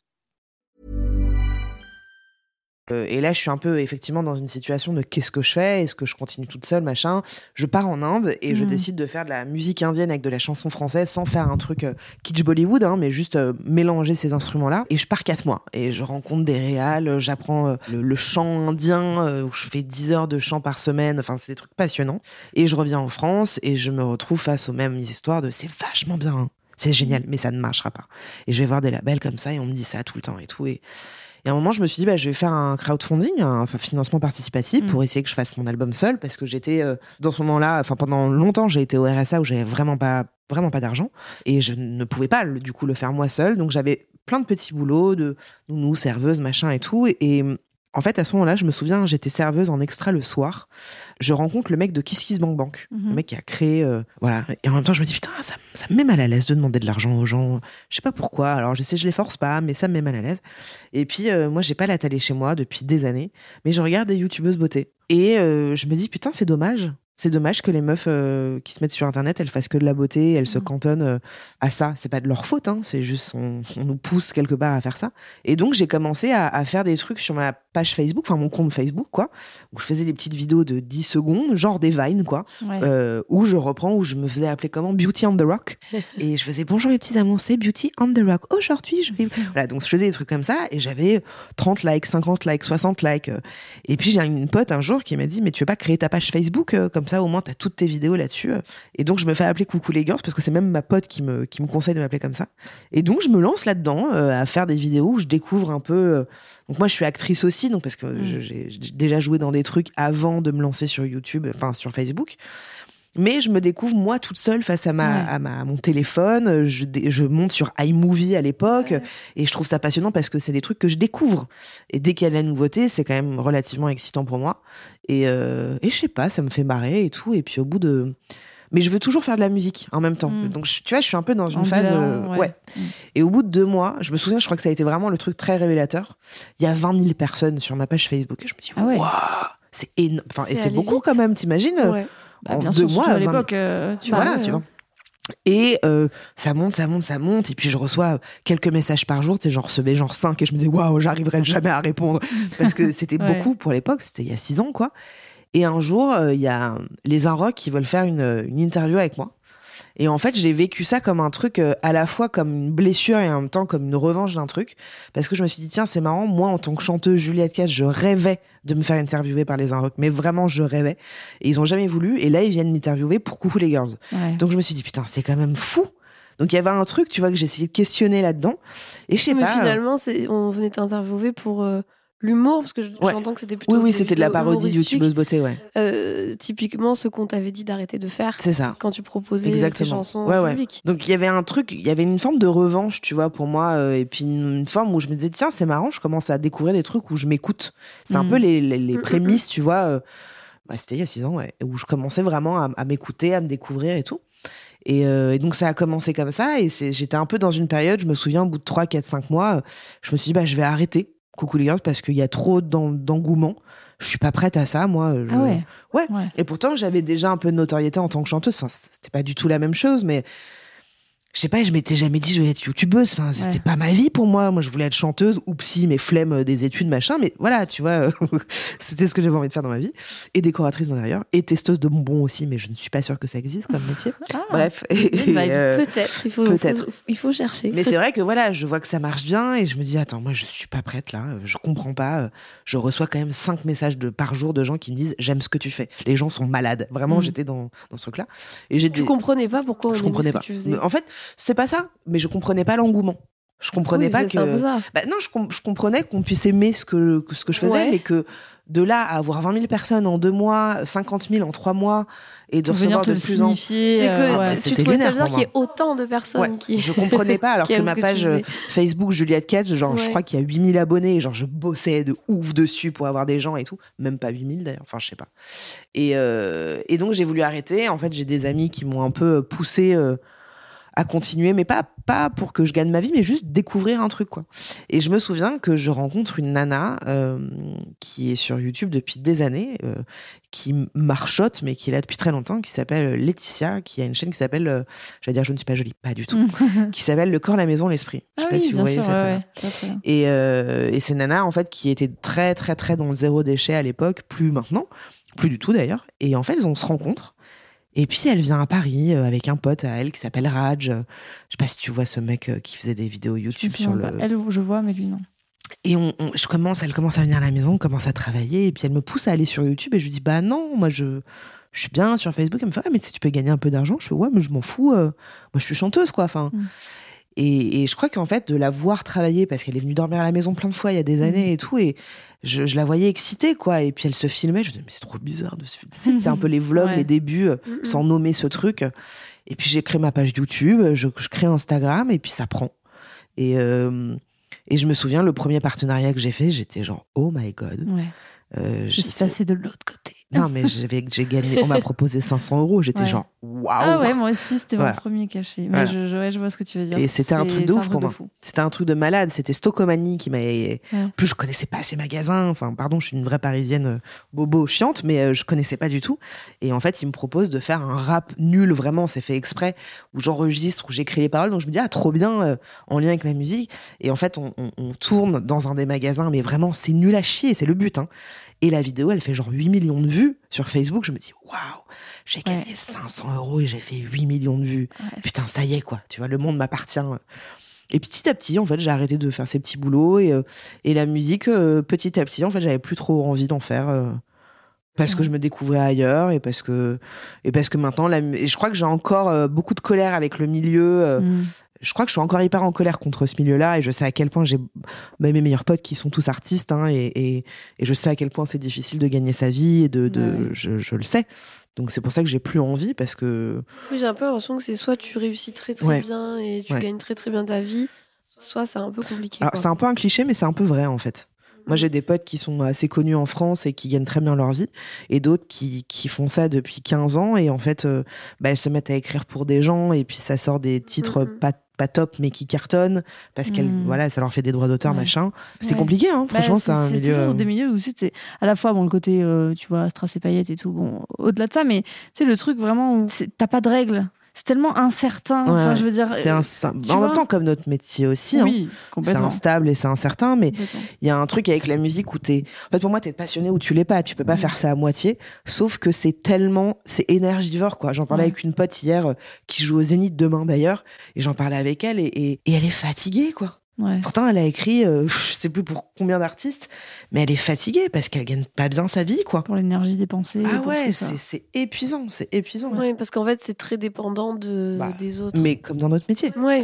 Et là, je suis un peu effectivement dans une situation de qu'est-ce que je fais ? Est-ce que je continue toute seule, machin ? Je pars en Inde et je décide de faire de la musique indienne avec de la chanson française sans faire un truc kitsch Bollywood, mais juste mélanger ces instruments-là. Et je pars 4 mois et je rencontre des réals, j'apprends le chant indien où je fais 10 heures de chant par semaine. Enfin, c'est des trucs passionnants. Et je reviens en France et je me retrouve face aux mêmes histoires de c'est vachement bien, c'est génial, mais ça ne marchera pas. Et je vais voir des labels comme ça et on me dit ça tout le temps et tout. Et à un moment, je me suis dit, je vais faire un crowdfunding, un financement participatif pour essayer que je fasse mon album seul, parce que j'étais, dans ce moment-là, pendant longtemps, j'ai été au RSA où j'avais vraiment pas d'argent et je ne pouvais pas, du coup, le faire moi seule. Donc, j'avais plein de petits boulots de nounou, serveuse, machin et tout. Et En fait, à ce moment-là, je me souviens, j'étais serveuse en extra le soir. Je rencontre le mec de Kiss Kiss Bank Bank, le mec qui a créé, voilà. Et en même temps, je me dis putain, ça me met mal à l'aise de demander de l'argent aux gens. Je sais pas pourquoi. Alors, je sais, je les force pas, mais ça me met mal à l'aise. Et puis, moi, j'ai pas la télé chez moi depuis des années, mais je regarde des youtubeuses beauté. Et je me dis putain, c'est dommage. C'est dommage que les meufs qui se mettent sur Internet, elles fassent que de la beauté, elles se cantonnent à ça. C'est pas de leur faute, hein, c'est juste on nous pousse quelque part à faire ça. Et donc j'ai commencé à faire des trucs sur ma page Facebook, enfin mon compte Facebook, quoi, où je faisais des petites vidéos de 10 secondes, genre des Vines, quoi, où je me faisais appeler comment Beauty on the Rock. Et je faisais bonjour les petits amours, c'est Beauty on the Rock. Aujourd'hui, je vais... Voilà, donc je faisais des trucs comme ça et j'avais 30 likes, 50 likes, 60 likes. Et puis j'ai une pote un jour qui m'a dit mais tu veux pas créer ta page Facebook comme ça au moins t'as toutes tes vidéos là-dessus. Et donc je me fais appeler Coucou les girls parce que c'est même ma pote qui me conseille de m'appeler comme ça. Et donc je me lance là-dedans à faire des vidéos où je découvre un peu. Donc moi je suis actrice aussi, donc parce que j'ai déjà joué dans des trucs avant de me lancer sur YouTube, enfin sur Facebook. Mais je me découvre moi toute seule face à mon téléphone. Je monte sur iMovie à l'époque et je trouve ça passionnant parce que c'est des trucs que je découvre. Et dès qu'il y a de la nouveauté, c'est quand même relativement excitant pour moi. Et je sais pas, ça me fait marrer et tout. Et puis au bout de... Mais je veux toujours faire de la musique en même temps. Donc tu vois, je suis un peu dans une phase... Et au bout de 2 mois, je me souviens, je crois que ça a été vraiment le truc très révélateur. Il y a 20 000 personnes sur ma page Facebook. Et je me dis, waouh, c'est énorme. Enfin, et c'est beaucoup vite. Quand même, t'imagines Bah, bien sûr, 2 mois à l'époque, tu vois. Et ça monte. Et puis je reçois quelques messages par jour. Tu sais, j'en recevais genre 5 et je me disais waouh, j'arriverai jamais à répondre parce que c'était beaucoup pour l'époque. C'était il y a 6 ans, quoi. Et un jour, il y a les Inrocks qui veulent faire une interview avec moi. Et en fait, j'ai vécu ça comme un truc à la fois comme une blessure et en même temps comme une revanche d'un truc. Parce que je me suis dit, tiens, c'est marrant. Moi, en tant que chanteuse, Juliette Casse, je rêvais de me faire interviewer par les Inrocks. Mais vraiment, je rêvais. Et ils ont jamais voulu. Et là, ils viennent m'interviewer pour Coucou les girls. Donc, je me suis dit, putain, c'est quand même fou. Donc, il y avait un truc, tu vois, que j'ai essayé de questionner là-dedans. Et je sais pas. Mais finalement, on venait t'interviewer pour... l'humour, parce que j'entends que c'était plutôt... Oui, c'était de la parodie de youtubeuse beauté, typiquement, ce qu'on t'avait dit d'arrêter de faire. C'est ça. Quand tu proposais tes chansons au public. Donc, il y avait un truc, il y avait une forme de revanche, tu vois, pour moi, et puis une forme où je me disais, tiens, c'est marrant, je commence à découvrir des trucs où je m'écoute. C'est un peu les prémices, tu vois. C'était il y a 6 ans, où je commençais vraiment à m'écouter, à me découvrir et tout. Et donc ça a commencé comme ça, et j'étais un peu dans une période, je me souviens, au bout de 3, 4, 5 mois, je me suis dit, je vais arrêter Coucou les girls parce qu'il y a trop d'engouement. Je suis pas prête à ça, moi. Ouais. Et pourtant, j'avais déjà un peu de notoriété en tant que chanteuse. Enfin, c'était pas du tout la même chose, mais je sais pas, je m'étais jamais dit je vais être youtubeuse. Enfin, c'était pas ma vie pour moi. Moi, je voulais être chanteuse, oupsie, mes flemmes des études, machin. Mais voilà, tu vois, c'était ce que j'avais envie de faire dans ma vie. Et décoratrice d'intérieur. Et testeuse de bonbons aussi, mais je ne suis pas sûre que ça existe comme métier. Bref. Peut-être. Il faut chercher. Mais c'est vrai que voilà, je vois que ça marche bien et je me dis, attends, moi, je suis pas prête là. Je comprends pas. Je reçois quand même 5 messages par jour de gens qui me disent, j'aime ce que tu fais. Les gens sont malades. Vraiment, j'étais dans ce truc-là. Et tu comprenais pas pourquoi je comprenais pas. Que tu faisais. En fait, c'est pas ça, mais je comprenais pas l'engouement. Je comprenais pas que. Non, je comprenais qu'on puisse aimer ce que je faisais, mais que de là à avoir 20 000 personnes en 2 mois, 50 000 en 3 mois, et de recevoir de plus en plus. C'est que tu trouvais ça bizarre qu'il y ait autant de personnes qui. Je comprenais pas, alors que ma page Facebook Juliette Katz, genre, je crois qu'il y a 8 000 abonnés, et genre, je bossais de ouf dessus pour avoir des gens et tout. Même pas 8 000 d'ailleurs, enfin, je sais pas. Et donc, j'ai voulu arrêter. En fait, j'ai des amis qui m'ont un peu poussé à continuer, mais pas pour que je gagne ma vie, mais juste découvrir un truc, quoi. Et je me souviens que je rencontre une nana qui est sur YouTube depuis des années, qui marchotte, mais qui est là depuis très longtemps, qui s'appelle Laetitia, qui a une chaîne qui s'appelle, j'allais dire Je ne suis pas jolie, pas du tout, qui s'appelle Le corps, la maison, l'esprit. Je sais pas si vous voyez cette nana. Et c'est une nana, en fait, qui était très, très, très dans le zéro déchet à l'époque, plus maintenant, plus du tout d'ailleurs. Et en fait, on se rencontre. Et puis, elle vient à Paris avec un pote à elle qui s'appelle Raj. Je sais pas si tu vois ce mec qui faisait des vidéos YouTube sur le... Elle, je vois, mais lui, non. Et elle commence à venir à la maison, on commence à travailler. Et puis, elle me pousse à aller sur YouTube. Et je lui dis, bah non, moi, je suis bien sur Facebook. Elle me fait, mais si tu peux gagner un peu d'argent. Je fais, ouais, mais je m'en fous. Moi, je suis chanteuse, quoi. Enfin... Et je crois qu'en fait, de la voir travailler, parce qu'elle est venue dormir à la maison plein de fois il y a des années et tout, et je la voyais excitée, quoi. Et puis elle se filmait, je me disais, mais c'est trop bizarre de se filmer. C'était un peu les vlogs, les débuts, sans nommer ce truc. Et puis j'ai créé ma page YouTube, je crée Instagram, et puis ça prend. Et Et je me souviens, le premier partenariat que j'ai fait, j'étais genre, oh my God. Je suis passée de l'autre côté. Non, mais j'ai gagné. On m'a proposé 500 €. J'étais genre, waouh. Ah ouais, moi aussi, c'était mon premier cachet. Mais je vois ce que tu veux dire. Et c'était un truc de ouf pour moi. C'était un truc de malade. C'était Stockomanie qui m'avait. En plus, je connaissais pas ces magasins. Enfin, pardon, je suis une vraie parisienne bobo chiante, mais je connaissais pas du tout. Et en fait, il me propose de faire un rap nul, vraiment, c'est fait exprès, où j'enregistre, où j'écris les paroles. Donc je me dis, trop bien, en lien avec ma musique. Et en fait, on tourne dans un des magasins, mais vraiment, c'est nul à chier. C'est le but, hein. Et la vidéo, elle fait genre 8 millions de vues sur Facebook. Je me dis, waouh, j'ai gagné 500 € et j'ai fait 8 millions de vues. Putain, ça y est, quoi. Tu vois, le monde m'appartient. Et petit à petit, en fait, j'ai arrêté de faire ces petits boulots. Et la musique, petit à petit, en fait, j'avais plus trop envie d'en faire. Parce que je me découvrais ailleurs et parce que maintenant, et je crois que j'ai encore beaucoup de colère avec le milieu. Je crois que je suis encore hyper en colère contre ce milieu-là et je sais à quel point j'ai mes meilleurs potes qui sont tous artistes et je sais à quel point c'est difficile de gagner sa vie et je le sais. Donc c'est pour ça que j'ai plus envie parce que... Oui, j'ai un peu l'impression que c'est soit tu réussis très très bien et tu gagnes très très bien ta vie, soit c'est un peu compliqué. Alors, c'est un peu un cliché mais c'est un peu vrai en fait. Moi, j'ai des potes qui sont assez connus en France et qui gagnent très bien leur vie, et d'autres qui font ça depuis 15 ans, et en fait, elles se mettent à écrire pour des gens, et puis ça sort des titres pas top, mais qui cartonnent, parce ça leur fait des droits d'auteur, machin. C'est compliqué, hein. Franchement, c'est un milieu... C'est toujours des milieux où c'est à la fois, le côté, tu vois, strass et paillettes et tout, bon, au-delà de ça, mais tu sais, le truc vraiment où t'as pas de règles. C'est tellement incertain. Enfin, je veux dire, en même temps, comme notre métier aussi, c'est instable et c'est incertain, mais il y a un truc avec la musique où en fait, pour moi, t'es passionné ou tu l'es pas. Tu peux pas faire ça à moitié. Sauf que c'est énergivore, quoi. J'en parlais avec une pote hier qui joue au Zénith demain d'ailleurs, et j'en parlais avec elle et elle est fatiguée, quoi. Pourtant, elle a écrit, je sais plus pour combien d'artistes, mais elle est fatiguée parce qu'elle gagne pas bien sa vie, quoi. Pour l'énergie dépensée. Ah ouais, c'est épuisant, Oui, parce qu'en fait, c'est très dépendant des autres. Mais comme dans notre métier. Oui.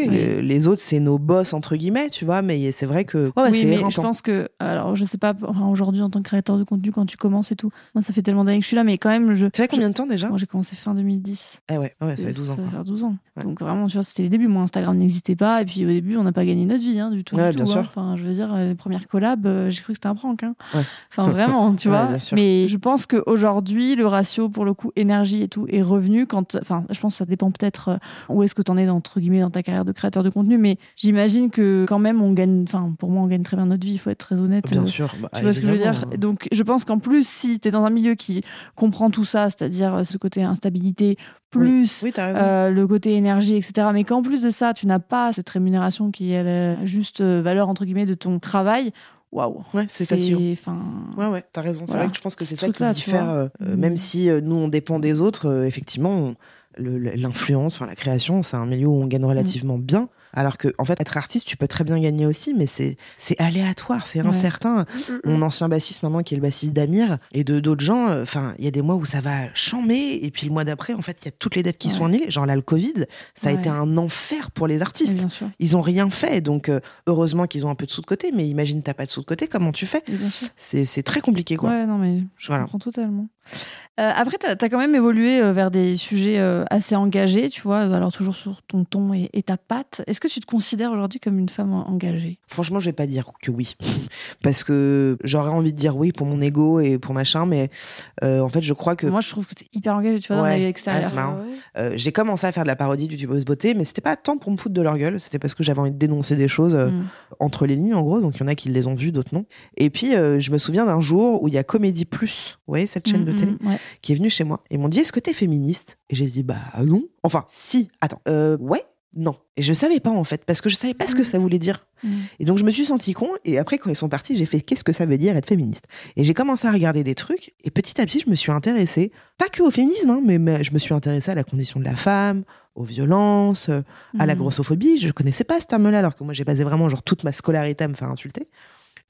Les autres, c'est nos boss, entre guillemets, tu vois, mais c'est vrai que c'est mais éreintant. je pense que, alors, je sais pas, aujourd'hui, en tant que créateur de contenu, quand tu commences et tout, moi, ça fait tellement d'années que je suis là, mais quand même, Ça fait combien de temps déjà ? Moi, j'ai commencé fin 2010. Ah ouais, ça fait 12 ans. Ça fait 12 ans. Ouais. Donc vraiment, tu vois, c'était les débuts. Moi, Instagram n'existait pas, et puis au début, on n'a pas gagné notre vie, du tout. Bien sûr. Enfin, je veux dire, les premières collabs, j'ai cru que c'était un prank. Enfin, vraiment, tu vois. Mais je pense qu'aujourd'hui, le ratio, pour le coup, énergie et tout, est revenu enfin, je pense que ça dépend peut-être où est-ce que t'en es, entre guillemets, dans ta carrière de créateur de contenu, mais j'imagine que quand même, on gagne, enfin, pour moi, on gagne très bien notre vie, il faut être très honnête. Bien sûr. Tu vois ce que je veux dire ? Donc, je pense qu'en plus, si t'es dans un milieu qui comprend tout ça, c'est-à-dire ce côté instabilité, plus le côté énergie, etc. Mais qu'en plus de ça, tu n'as pas cette rémunération qui est la juste valeur, entre guillemets, de ton travail. Waouh. Ouais, c'est fatigant. Ouais, t'as raison. C'est vrai que je pense que c'est ça qui diffère. Même si nous, on dépend des autres, effectivement, l'influence, la création, c'est un milieu où on gagne relativement bien. Alors que, en fait, être artiste, tu peux très bien gagner aussi, mais c'est aléatoire, c'est incertain. Mon ancien bassiste maintenant, qui est le bassiste d'Amir, et d'autres gens, il y a des mois où ça va chamber, et puis le mois d'après, en fait, il y a toutes les dettes qui sont annulées. Genre là, le Covid, ça a été un enfer pour les artistes. Ils ont rien fait, donc heureusement qu'ils ont un peu de sous de côté, mais imagine, t'as pas de sous de côté, comment tu fais ? C'est très compliqué, quoi. Ouais, non, mais je comprends totalement. Après, t'as quand même évolué vers des sujets assez engagés, tu vois, alors toujours sur ton ton et ta patte. Est-ce que tu te considères aujourd'hui comme une femme engagée ? Franchement, je vais pas dire que oui. Parce que j'aurais envie de dire oui pour mon ego et pour machin, mais en fait, je crois que... Moi, je trouve que t'es hyper engagée, tu vois, dans la vie extérieure. C'est marrant. J'ai commencé à faire de la parodie du Tubeuse Beauté, mais c'était pas tant pour me foutre de leur gueule, c'était parce que j'avais envie de dénoncer des choses entre les lignes, en gros, donc il y en a qui les ont vues, d'autres non. Et puis, je me souviens d'un jour où il y a Comédie Plus, vous voyez, cette chaîne de télé, qui est venue chez moi. Ils m'ont dit, est-ce que t'es féministe ? Et j'ai dit, bah non. Enfin, si, attends, ouais. Non. Et je savais pas, en fait, parce que je savais pas ce que ça voulait dire. Et donc, je me suis sentie con. Et après, quand ils sont partis, j'ai fait, qu'est-ce que ça veut dire être féministe ? Et j'ai commencé à regarder des trucs. Et petit à petit, je me suis intéressée, pas que au féminisme, mais je me suis intéressée à la condition de la femme, aux violences, à la grossophobie. Je connaissais pas ce terme-là, alors que moi, j'ai basé vraiment genre toute ma scolarité à me faire insulter.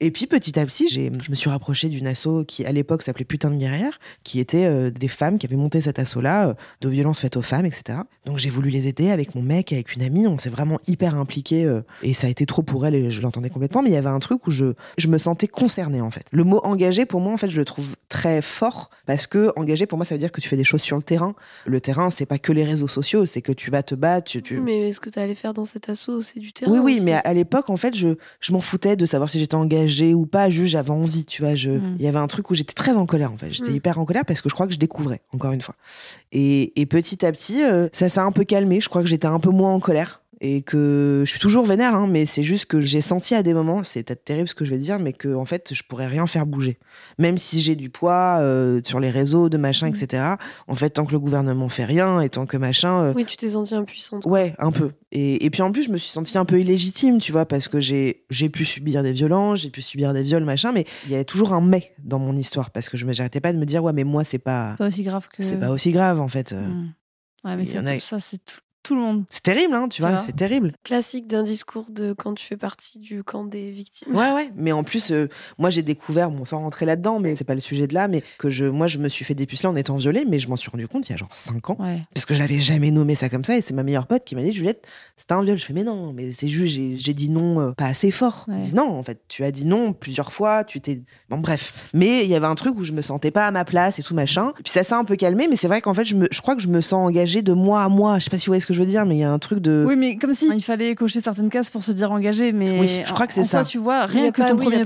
Et puis petit à petit, je me suis rapprochée d'une asso qui à l'époque s'appelait Putain de guerrière, qui était des femmes qui avaient monté cet asso-là de violences faites aux femmes, etc. Donc j'ai voulu les aider avec mon mec, avec une amie. On s'est vraiment hyper impliqués et ça a été trop pour elle et je l'entendais complètement. Mais il y avait un truc où je me sentais concernée en fait. Le mot engagé pour moi en fait je le trouve très fort parce que engagé pour moi ça veut dire que tu fais des choses sur le terrain. Le terrain c'est pas que les réseaux sociaux, c'est que tu vas te battre. Mais ce que tu allais faire dans cet asso c'est du terrain. Oui, aussi. Mais à l'époque en fait je m'en foutais de savoir si j'étais engagée ou pas, juste j'avais envie, tu vois, il y avait un truc où j'étais très en colère en fait, j'étais hyper en colère parce que je crois que je découvrais encore une fois et petit à petit ça s'est un peu calmé, je crois que j'étais un peu moins en colère et que je suis toujours vénère hein, mais c'est juste que j'ai senti à des moments, c'est peut-être terrible ce que je vais dire, mais que en fait je pourrais rien faire bouger, même si j'ai du poids sur les réseaux de machin etc. En fait tant que le gouvernement fait rien et tant que machin oui tu t'es sentie impuissante ouais un peu et puis en plus je me suis sentie un peu illégitime tu vois parce que j'ai pu subir des violences, j'ai pu subir des viols machin, mais il y avait toujours un mais dans mon histoire parce que j'arrêtais pas de me dire ouais mais moi c'est pas aussi grave que c'est pas aussi grave en fait ouais mais ça c'est tout le monde. C'est terrible, hein, tu vois, c'est terrible. Classique d'un discours de quand tu fais partie du camp des victimes. Ouais, mais en plus, moi j'ai découvert, bon, sans rentrer là-dedans, mais c'est pas le sujet de là, mais que moi je me suis fait dépuceler en étant violée, mais je m'en suis rendu compte il y a genre 5 ans. Ouais. Parce que j'avais jamais nommé ça comme ça, et c'est ma meilleure pote qui m'a dit, Juliette, c'était un viol. Je fais, mais non, mais c'est juste, j'ai dit non pas assez fort. Ouais. Je dis non, en fait, tu as dit non plusieurs fois, bon, bref. Mais il y avait un truc où je me sentais pas à ma place et tout machin. Et puis ça s'est un peu calmé, mais c'est vrai qu'en fait, je crois que je me sens engagée de mois à mois. Je sais pas si vous voyez ce que je veux dire, mais il y a un truc de... Oui, mais comme si il fallait cocher certaines cases pour se dire engagé, mais oui, je crois que c'est ça. Toi, tu vois, rien que ton premier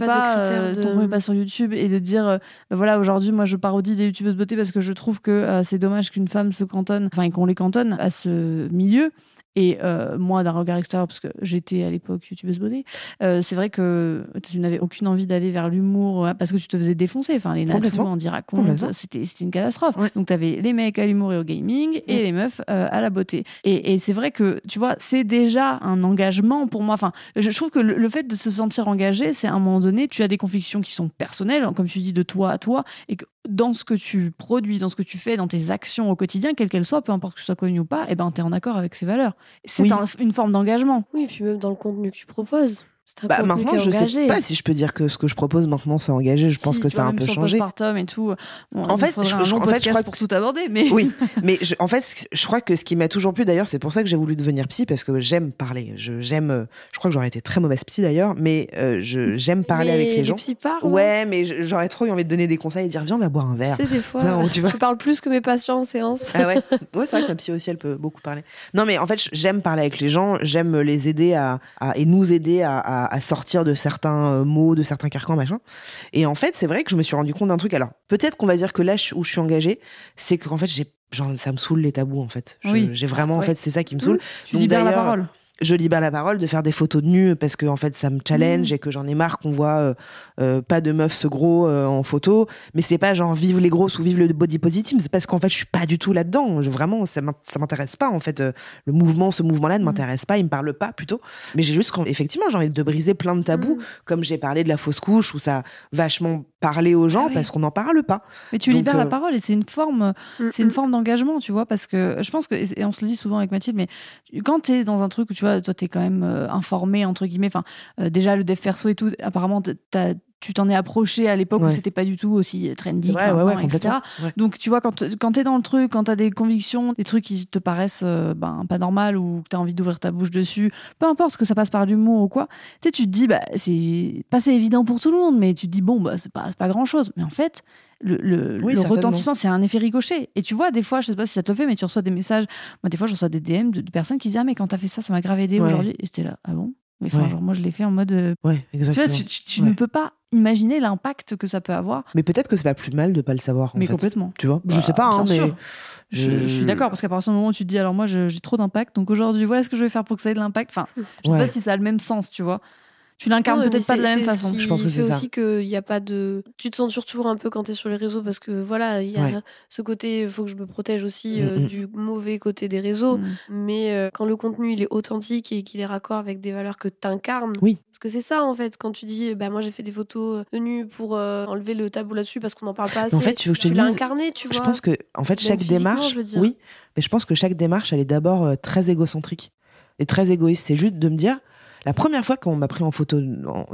pas sur YouTube et de dire, voilà, aujourd'hui, moi, je parodie des youtubeuses beauté parce que je trouve que c'est dommage qu'une femme se cantonne, enfin, qu'on les cantonne à ce milieu. Et moi, d'un regard extérieur, parce que j'étais à l'époque youtubeuse beauté, c'est vrai que tu n'avais aucune envie d'aller vers l'humour parce que tu te faisais défoncer. Enfin, les Natou, Andy raconte, c'était une catastrophe. Ouais. Donc, tu avais les mecs à l'humour et au gaming et les meufs à la beauté. Et c'est vrai que, tu vois, c'est déjà un engagement pour moi. Enfin, je trouve que le fait de se sentir engagé, c'est à un moment donné, tu as des convictions qui sont personnelles, comme tu dis, de toi à toi, et que dans ce que tu produis, dans ce que tu fais, dans tes actions au quotidien, quelles qu'elles soient, peu importe que tu sois connu ou pas, eh ben, tu es en accord avec ces valeurs. C'est une forme d'engagement. Oui, et puis même dans le contenu que tu proposes. Maintenant, je sais pas si je peux dire que ce que je propose maintenant, c'est engagé. Je pense que ça a un peu changé. Postpartum et tout. Bon, en fait, je crois pour tout aborder, mais oui, mais en fait, je crois que ce qui m'a toujours plu, d'ailleurs, c'est pour ça que j'ai voulu devenir psy parce que j'aime parler. Je crois que j'aurais été très mauvaise psy d'ailleurs, mais j'aime parler avec les gens. Psy parlent. Ouais, mais j'aurais trop eu envie de donner des conseils et dire viens, on va boire un verre. Tu sais, des fois, je parle plus que mes patients en séance. Ah ouais, c'est vrai que ma psy aussi, elle peut beaucoup parler. Non, mais en fait, j'aime parler avec les gens, j'aime les aider et nous aider à sortir de certains mots, de certains carcans, machin. Et en fait, c'est vrai que je me suis rendu compte d'un truc. Alors, peut-être qu'on va dire que là où je suis engagée, c'est qu'en fait, ça me saoule les tabous, en fait. J'ai vraiment, en fait, c'est ça qui me saoule. Tu libères la parole. Je libère la parole de faire des photos de nu parce que en fait ça me challenge et que j'en ai marre qu'on voit pas de meufs se gros en photo, mais c'est pas genre vive les grosses ou vive le body positive, c'est parce qu'en fait je suis pas du tout là-dedans, vraiment ça m'intéresse pas en fait, ce mouvement-là ne m'intéresse pas, il me parle pas plutôt, mais j'ai juste effectivement j'ai envie de briser plein de tabous comme j'ai parlé de la fausse couche où ça a vachement parlé aux gens parce qu'on n'en parle pas. Mais tu libères la parole et c'est une forme d'engagement, tu vois, parce que je pense que, et on se le dit souvent avec Mathilde, mais quand t'es dans un truc où tu vois, toi t'es quand même informé entre guillemets, enfin déjà le dev perso et tout, apparemment tu t'en es approché à l'époque où c'était pas du tout aussi trendy, etc. Ouais. Donc tu vois, quand t'es dans le truc, quand t'as des convictions, des trucs qui te paraissent pas normal ou que t'as envie d'ouvrir ta bouche dessus, peu importe que ça passe par l'humour ou quoi, tu sais, tu te dis c'est pas assez évident pour tout le monde, mais tu te dis bon c'est pas grand chose, mais en fait le retentissement, c'est un effet ricochet. Et tu vois, des fois, je sais pas si ça te le fait, mais tu reçois des messages. Moi, des fois, je reçois des DM de personnes qui disent ah mais quand t'as fait ça m'a grave aidé aujourd'hui. Et j'étais là, ah bon? Mais genre, moi, je l'ai fait en mode. Ouais, exactement. Tu vois, tu ne peux pas imaginer l'impact que ça peut avoir. Mais peut-être que c'est pas plus mal de pas le savoir. Mais complètement. Tu vois, je sais pas, hein, mais. Je suis d'accord, parce qu'à partir du moment où tu te dis alors moi j'ai trop d'impact, donc aujourd'hui voilà ce que je vais faire pour que ça ait de l'impact. Enfin, je sais pas si ça a le même sens, tu vois. Tu l'incarnes peut-être pas de la même façon. Je pense que c'est ça. aussi qu'il y a pas de. Tu te censures toujours un peu quand t'es sur les réseaux parce que voilà, il y a ce côté, il faut que je me protège aussi du mauvais côté des réseaux. Mais quand le contenu il est authentique et qu'il est raccord avec des valeurs que t'incarnes. Oui. Parce que c'est ça en fait, quand tu dis, moi j'ai fait des photos de nu pour enlever le tabou là-dessus parce qu'on n'en parle pas assez. En fait, tu veux que je te dise. Tu l'as incarné, tu vois. Je pense que en fait chaque démarche. Oui, mais je pense que chaque démarche elle est d'abord très égocentrique et très égoïste. C'est juste de me dire. La première fois qu'on m'a pris en photo nue,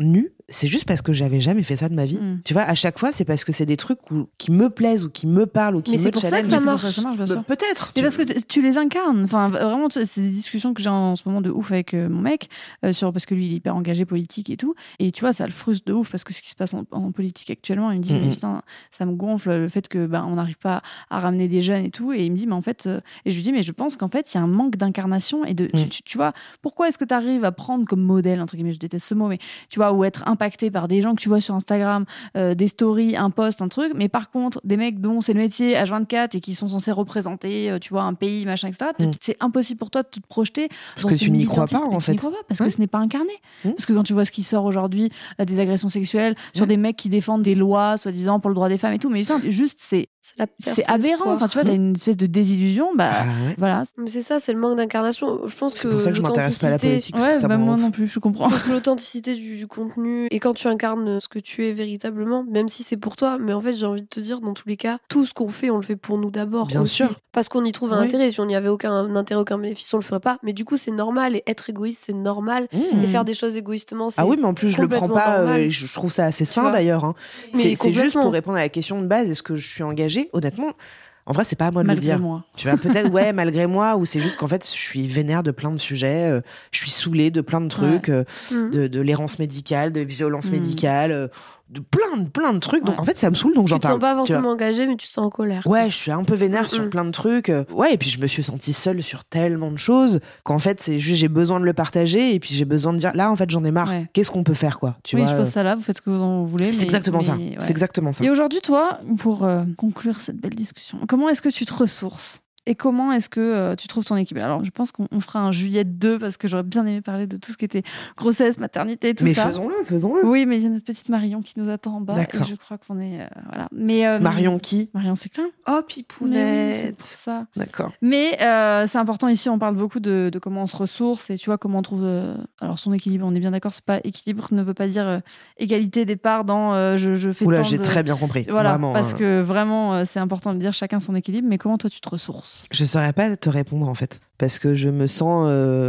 c'est juste parce que j'avais jamais fait ça de ma vie. Tu vois, à chaque fois, c'est parce que c'est des trucs qui me plaisent ou qui me parlent ou qui me challenge. Mais c'est pour ça que ça marche, bien sûr. Peut-être. Mais parce que tu les incarnes. Enfin, vraiment, c'est des discussions que j'ai en ce moment de ouf avec mon mec, parce que lui, il est hyper engagé politique et tout. Et tu vois, ça le frustre de ouf parce que ce qui se passe en politique actuellement, il me dit, mais putain, ça me gonfle le fait que on n'arrive pas à ramener des jeunes et tout. Et il me dit, mais en fait, et je lui dis, mais je pense qu'en fait, il y a un manque d'incarnation et de, tu vois, pourquoi est-ce que tu arrives à prendre comme modèle, entre guillemets, je déteste ce mot, mais tu vois, ou être impacté par des gens que tu vois sur Instagram, des stories, un post, un truc, mais par contre, des mecs dont c'est le métier H24 et qui sont censés représenter, tu vois, un pays, machin, etc., c'est impossible pour toi de te projeter. Parce que tu n'y crois pas, en fait. Tu n'y crois pas, parce que ce n'est pas incarné. Parce que quand tu vois ce qui sort aujourd'hui, des agressions sexuelles sur des mecs qui défendent des lois, soi-disant, pour le droit des femmes et tout, mais juste, c'est aberrant. Enfin, tu vois, t'as une espèce de désillusion, voilà. Mais c'est ça, c'est le manque d'incarnation. Je pense que c'est pour ça que je m'intéresse pas à la politique. Parce que ça moi non plus, je comprends. Parce que l'authenticité du contenu, et quand tu incarnes ce que tu es véritablement, même si c'est pour toi, mais en fait, j'ai envie de te dire, dans tous les cas, tout ce qu'on fait, on le fait pour nous d'abord. Bien sûr. Parce qu'on y trouve un intérêt. Si on n'y avait aucun intérêt, aucun bénéfice, on le ferait pas. Mais du coup, c'est normal. Et être égoïste, c'est normal. Et faire des choses égoïstement, c'est. Ah oui, mais en plus, je le prends pas. Je trouve ça assez sain d'ailleurs. Hein. C'est juste pour répondre à la question de base, est-ce que je suis engagée ? Honnêtement. En vrai, c'est pas à moi de le dire. Malgré moi. Tu vois, peut-être, malgré moi, ou c'est juste qu'en fait, je suis vénère de plein de sujets, je suis saoulée de plein de trucs, de l'errance médicale, de violences médicales, de plein de trucs. Donc, en fait, ça me saoule, donc j'en parle. Tu te sens pas forcément engagée, mais tu te sens en colère. Ouais, je suis un peu vénère sur plein de trucs. Ouais, et puis je me suis sentie seule sur tellement de choses qu'en fait, c'est juste, j'ai besoin de le partager et puis j'ai besoin de dire, là, en fait, j'en ai marre. Ouais. Qu'est-ce qu'on peut faire, quoi? Tu vois, je pose ça là, vous faites ce que vous voulez. C'est exactement ça. Ouais. C'est exactement ça. Et aujourd'hui, toi, pour conclure cette belle discussion, comment est-ce que tu te ressources ? Et comment est-ce que tu trouves ton équilibre ? Alors, je pense qu'on fera un Juliette 2 parce que j'aurais bien aimé parler de tout ce qui était grossesse, maternité, tout ça. Mais faisons-le. Oui, mais il y a notre petite Marion qui nous attend en bas. D'accord. Et je crois qu'on est... voilà. Mais, Marion qui ? Marion Séclin. Oh, pipounette. Oui, c'est ça. D'accord. Mais c'est important ici, on parle beaucoup de comment on se ressource et tu vois, comment on trouve... alors, son équilibre, on est bien d'accord, c'est pas équilibre, ne veut pas dire égalité des parts dans je fais Oula, j'ai très bien compris. Voilà, vraiment, parce que vraiment, c'est important de dire chacun son équilibre, mais comment toi, tu te ressources ? Je saurais pas te répondre en fait, parce que je me sens.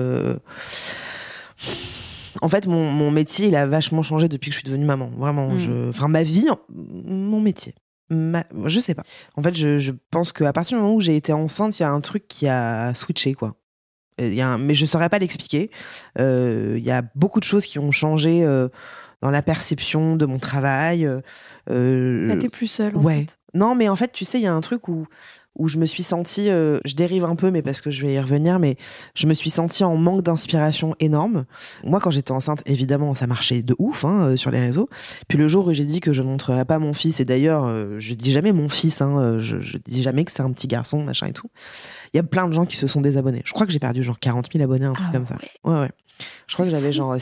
En fait, mon métier, il a vachement changé depuis que je suis devenue maman. Vraiment, enfin ma vie, mon métier. Je sais pas. En fait, je pense qu'à partir du moment où j'ai été enceinte, il y a un truc qui a switché, quoi. Mais je saurais pas l'expliquer. Il y a beaucoup de choses qui ont changé dans la perception de mon travail. Là, t'es plus seule, en fait. Non, mais en fait, tu sais, il y a un truc où je me suis sentie, je dérive un peu, mais parce que je vais y revenir, mais je me suis sentie en manque d'inspiration énorme. Moi, quand j'étais enceinte, évidemment, ça marchait de ouf sur les réseaux. Puis le jour où j'ai dit que je ne montrerais pas mon fils, et d'ailleurs, je dis jamais mon fils, je dis jamais que c'est un petit garçon, machin et tout. Il y a plein de gens qui se sont désabonnés. Je crois que j'ai perdu genre 40 000 abonnés, un truc comme ça. Ouais. Je crois que j'avais genre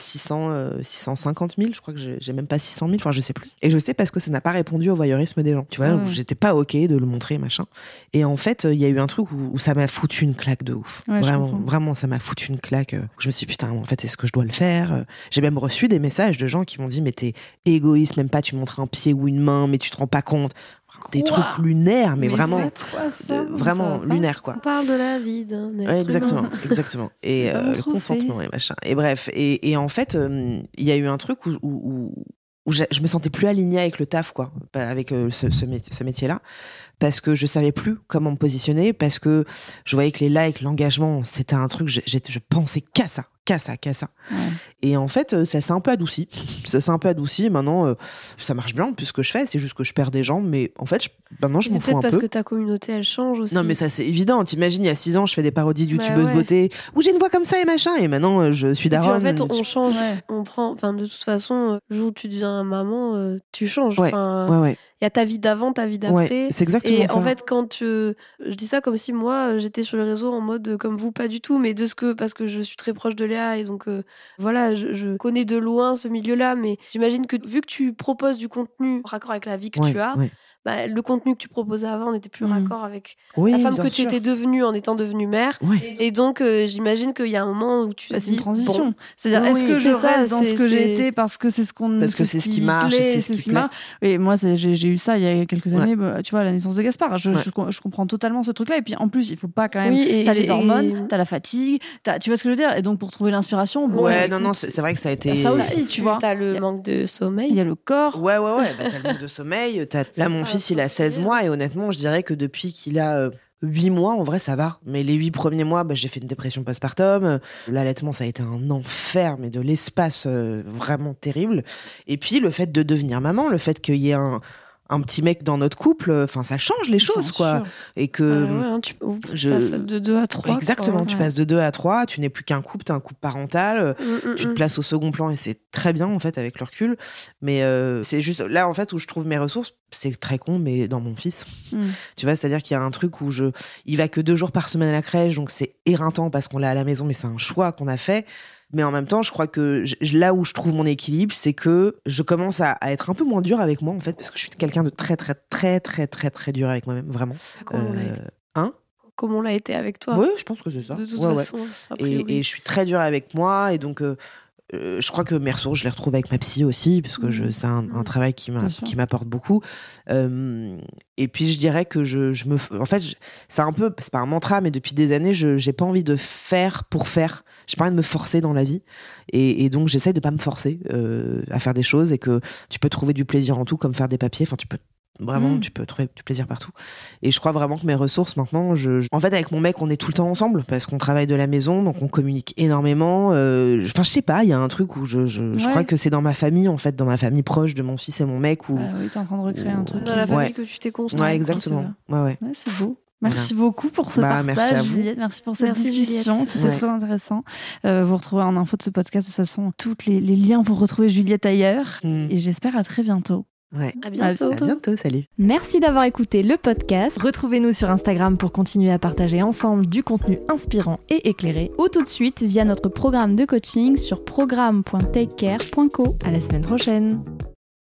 650 000, je crois que j'ai même pas 600 000, enfin je sais plus. Et je sais parce que ça n'a pas répondu au voyeurisme des gens. Tu vois, j'étais pas OK de le montrer, machin. Et en fait, il y a eu un truc où ça m'a foutu une claque de ouf. Ouais, vraiment, ça m'a foutu une claque. Je me suis dit, putain, en fait, est-ce que je dois le faire ? J'ai même reçu des messages de gens qui m'ont dit, mais t'es égoïste, même pas tu montres un pied ou une main, mais tu te rends pas compte. Des trucs lunaires, mais vraiment, vraiment lunaires, quoi. On parle de la vie d'un être exactement. Et le consentement et machin. Et bref, et en fait, il y a eu un truc où je me sentais plus alignée avec le taf, quoi, avec ce métier-là, parce que je savais plus comment me positionner, parce que je voyais que les likes, l'engagement, c'était un truc, je pensais qu'à ça. Ouais. Et en fait, ça s'est un peu adouci. Maintenant, ça marche bien, plus ce que je fais. C'est juste que je perds des gens, mais en fait, maintenant, je m'en fous un peu. C'est peut-être parce que ta communauté, elle change aussi. Non, mais ça, c'est évident. T'imagines, il y a 6 ans, je fais des parodies de youtubeuses beauté, où j'ai une voix comme ça et machin, et maintenant, je suis daronne. En fait, on change. On prend, enfin, de toute façon, le jour où tu deviens maman, tu changes. Ouais. Il y a ta vie d'avant, ta vie d'après. Ouais, c'est exactement ça. Et en fait, quand je dis ça comme si moi, j'étais sur les réseaux en mode comme vous, pas du tout, mais parce que je suis très proche de Léa et donc voilà, je connais de loin ce milieu-là, mais j'imagine que vu que tu proposes du contenu en raccord avec la vie que tu as, le contenu que tu proposais avant n'était plus raccord avec la femme que tu étais devenue en étant devenue mère. Et donc, j'imagine qu'il y a un moment où tu te dis... C'est une transition. C'est-à-dire, est-ce que je reste dans ce que j'ai été parce que c'est ce qu'on... Parce que c'est ce qui marche, c'est ce qui plaît. Et moi, j'ai eu ça il y a quelques années, tu vois, à la naissance de Gaspard. Je comprends totalement ce truc-là. Et puis, en plus, il faut pas quand même... T'as les hormones, t'as la fatigue, tu vois ce que je veux dire? Et donc, pour trouver l'inspiration... non, c'est vrai que ça a été... Ça aussi, tu vois. T'as le manque de sommeil. Il y a le corps. Ouais. T'as le manque de sommeil. Là, mon fils, il a 16 mois. Et honnêtement, je dirais que depuis qu'il a 8 mois, en vrai, ça va. Mais les 8 premiers mois, j'ai fait une dépression postpartum. L'allaitement, ça a été un enfer, mais de l'espace vraiment terrible. Et puis, le fait de devenir maman, le fait qu'il y ait un petit mec dans notre couple, enfin ça change les choses, quoi. Sûr. Et que tu passes de 2 à 3. Exactement, quoi. Tu passes de 2 à 3, tu n'es plus qu'un couple, t'es un couple parental, tu te places au second plan et c'est très bien en fait avec le recul. Mais c'est juste là en fait où je trouve mes ressources, c'est très con, mais dans mon fils. Tu vois, c'est-à-dire qu'il y a un truc où il va que 2 jours par semaine à la crèche, donc c'est éreintant parce qu'on l'a à la maison, mais c'est un choix qu'on a fait. Mais en même temps, je crois que là où je trouve mon équilibre, c'est que je commence à être un peu moins dure avec moi, en fait, parce que je suis quelqu'un de très, très, très, très, très, très dur avec moi-même, vraiment. Comment on l'a été Comment on l'a été avec toi? Oui, je pense que c'est ça. De toute façon. Et je suis très dure avec moi, et donc... je crois que mes ressources, je les retrouve avec ma psy aussi, parce que c'est un travail qui m'apporte beaucoup. Et puis, je dirais que en fait, c'est pas un mantra, mais depuis des années, j'ai pas envie de faire pour faire. J'ai pas envie de me forcer dans la vie. Et donc, j'essaie de pas me forcer à faire des choses, et que tu peux trouver du plaisir en tout, comme faire des papiers. Enfin, tu peux trouver du plaisir partout. Et je crois vraiment que mes ressources, maintenant, en fait, avec mon mec, on est tout le temps ensemble parce qu'on travaille de la maison, donc on communique énormément. Enfin, je sais pas, il y a un truc où je crois que c'est dans ma famille, en fait, dans ma famille proche de mon fils et mon mec. Où... oui, t'es en train de recréer un truc. Dans la famille que tu t'es construit. Ouais, exactement. Ouais, c'est beau. Merci beaucoup pour ce partage, Juliette. Merci pour cette discussion. Juliette. C'était très intéressant. Vous retrouvez en info de ce podcast, de toute façon, tous les liens pour retrouver Juliette ailleurs. Et j'espère à très bientôt. Ouais. À bientôt. À bientôt, salut. Merci d'avoir écouté le podcast. Retrouvez-nous sur Instagram pour continuer à partager ensemble du contenu inspirant et éclairé, ou tout de suite via notre programme de coaching sur programme.takecare.co. À la semaine prochaine.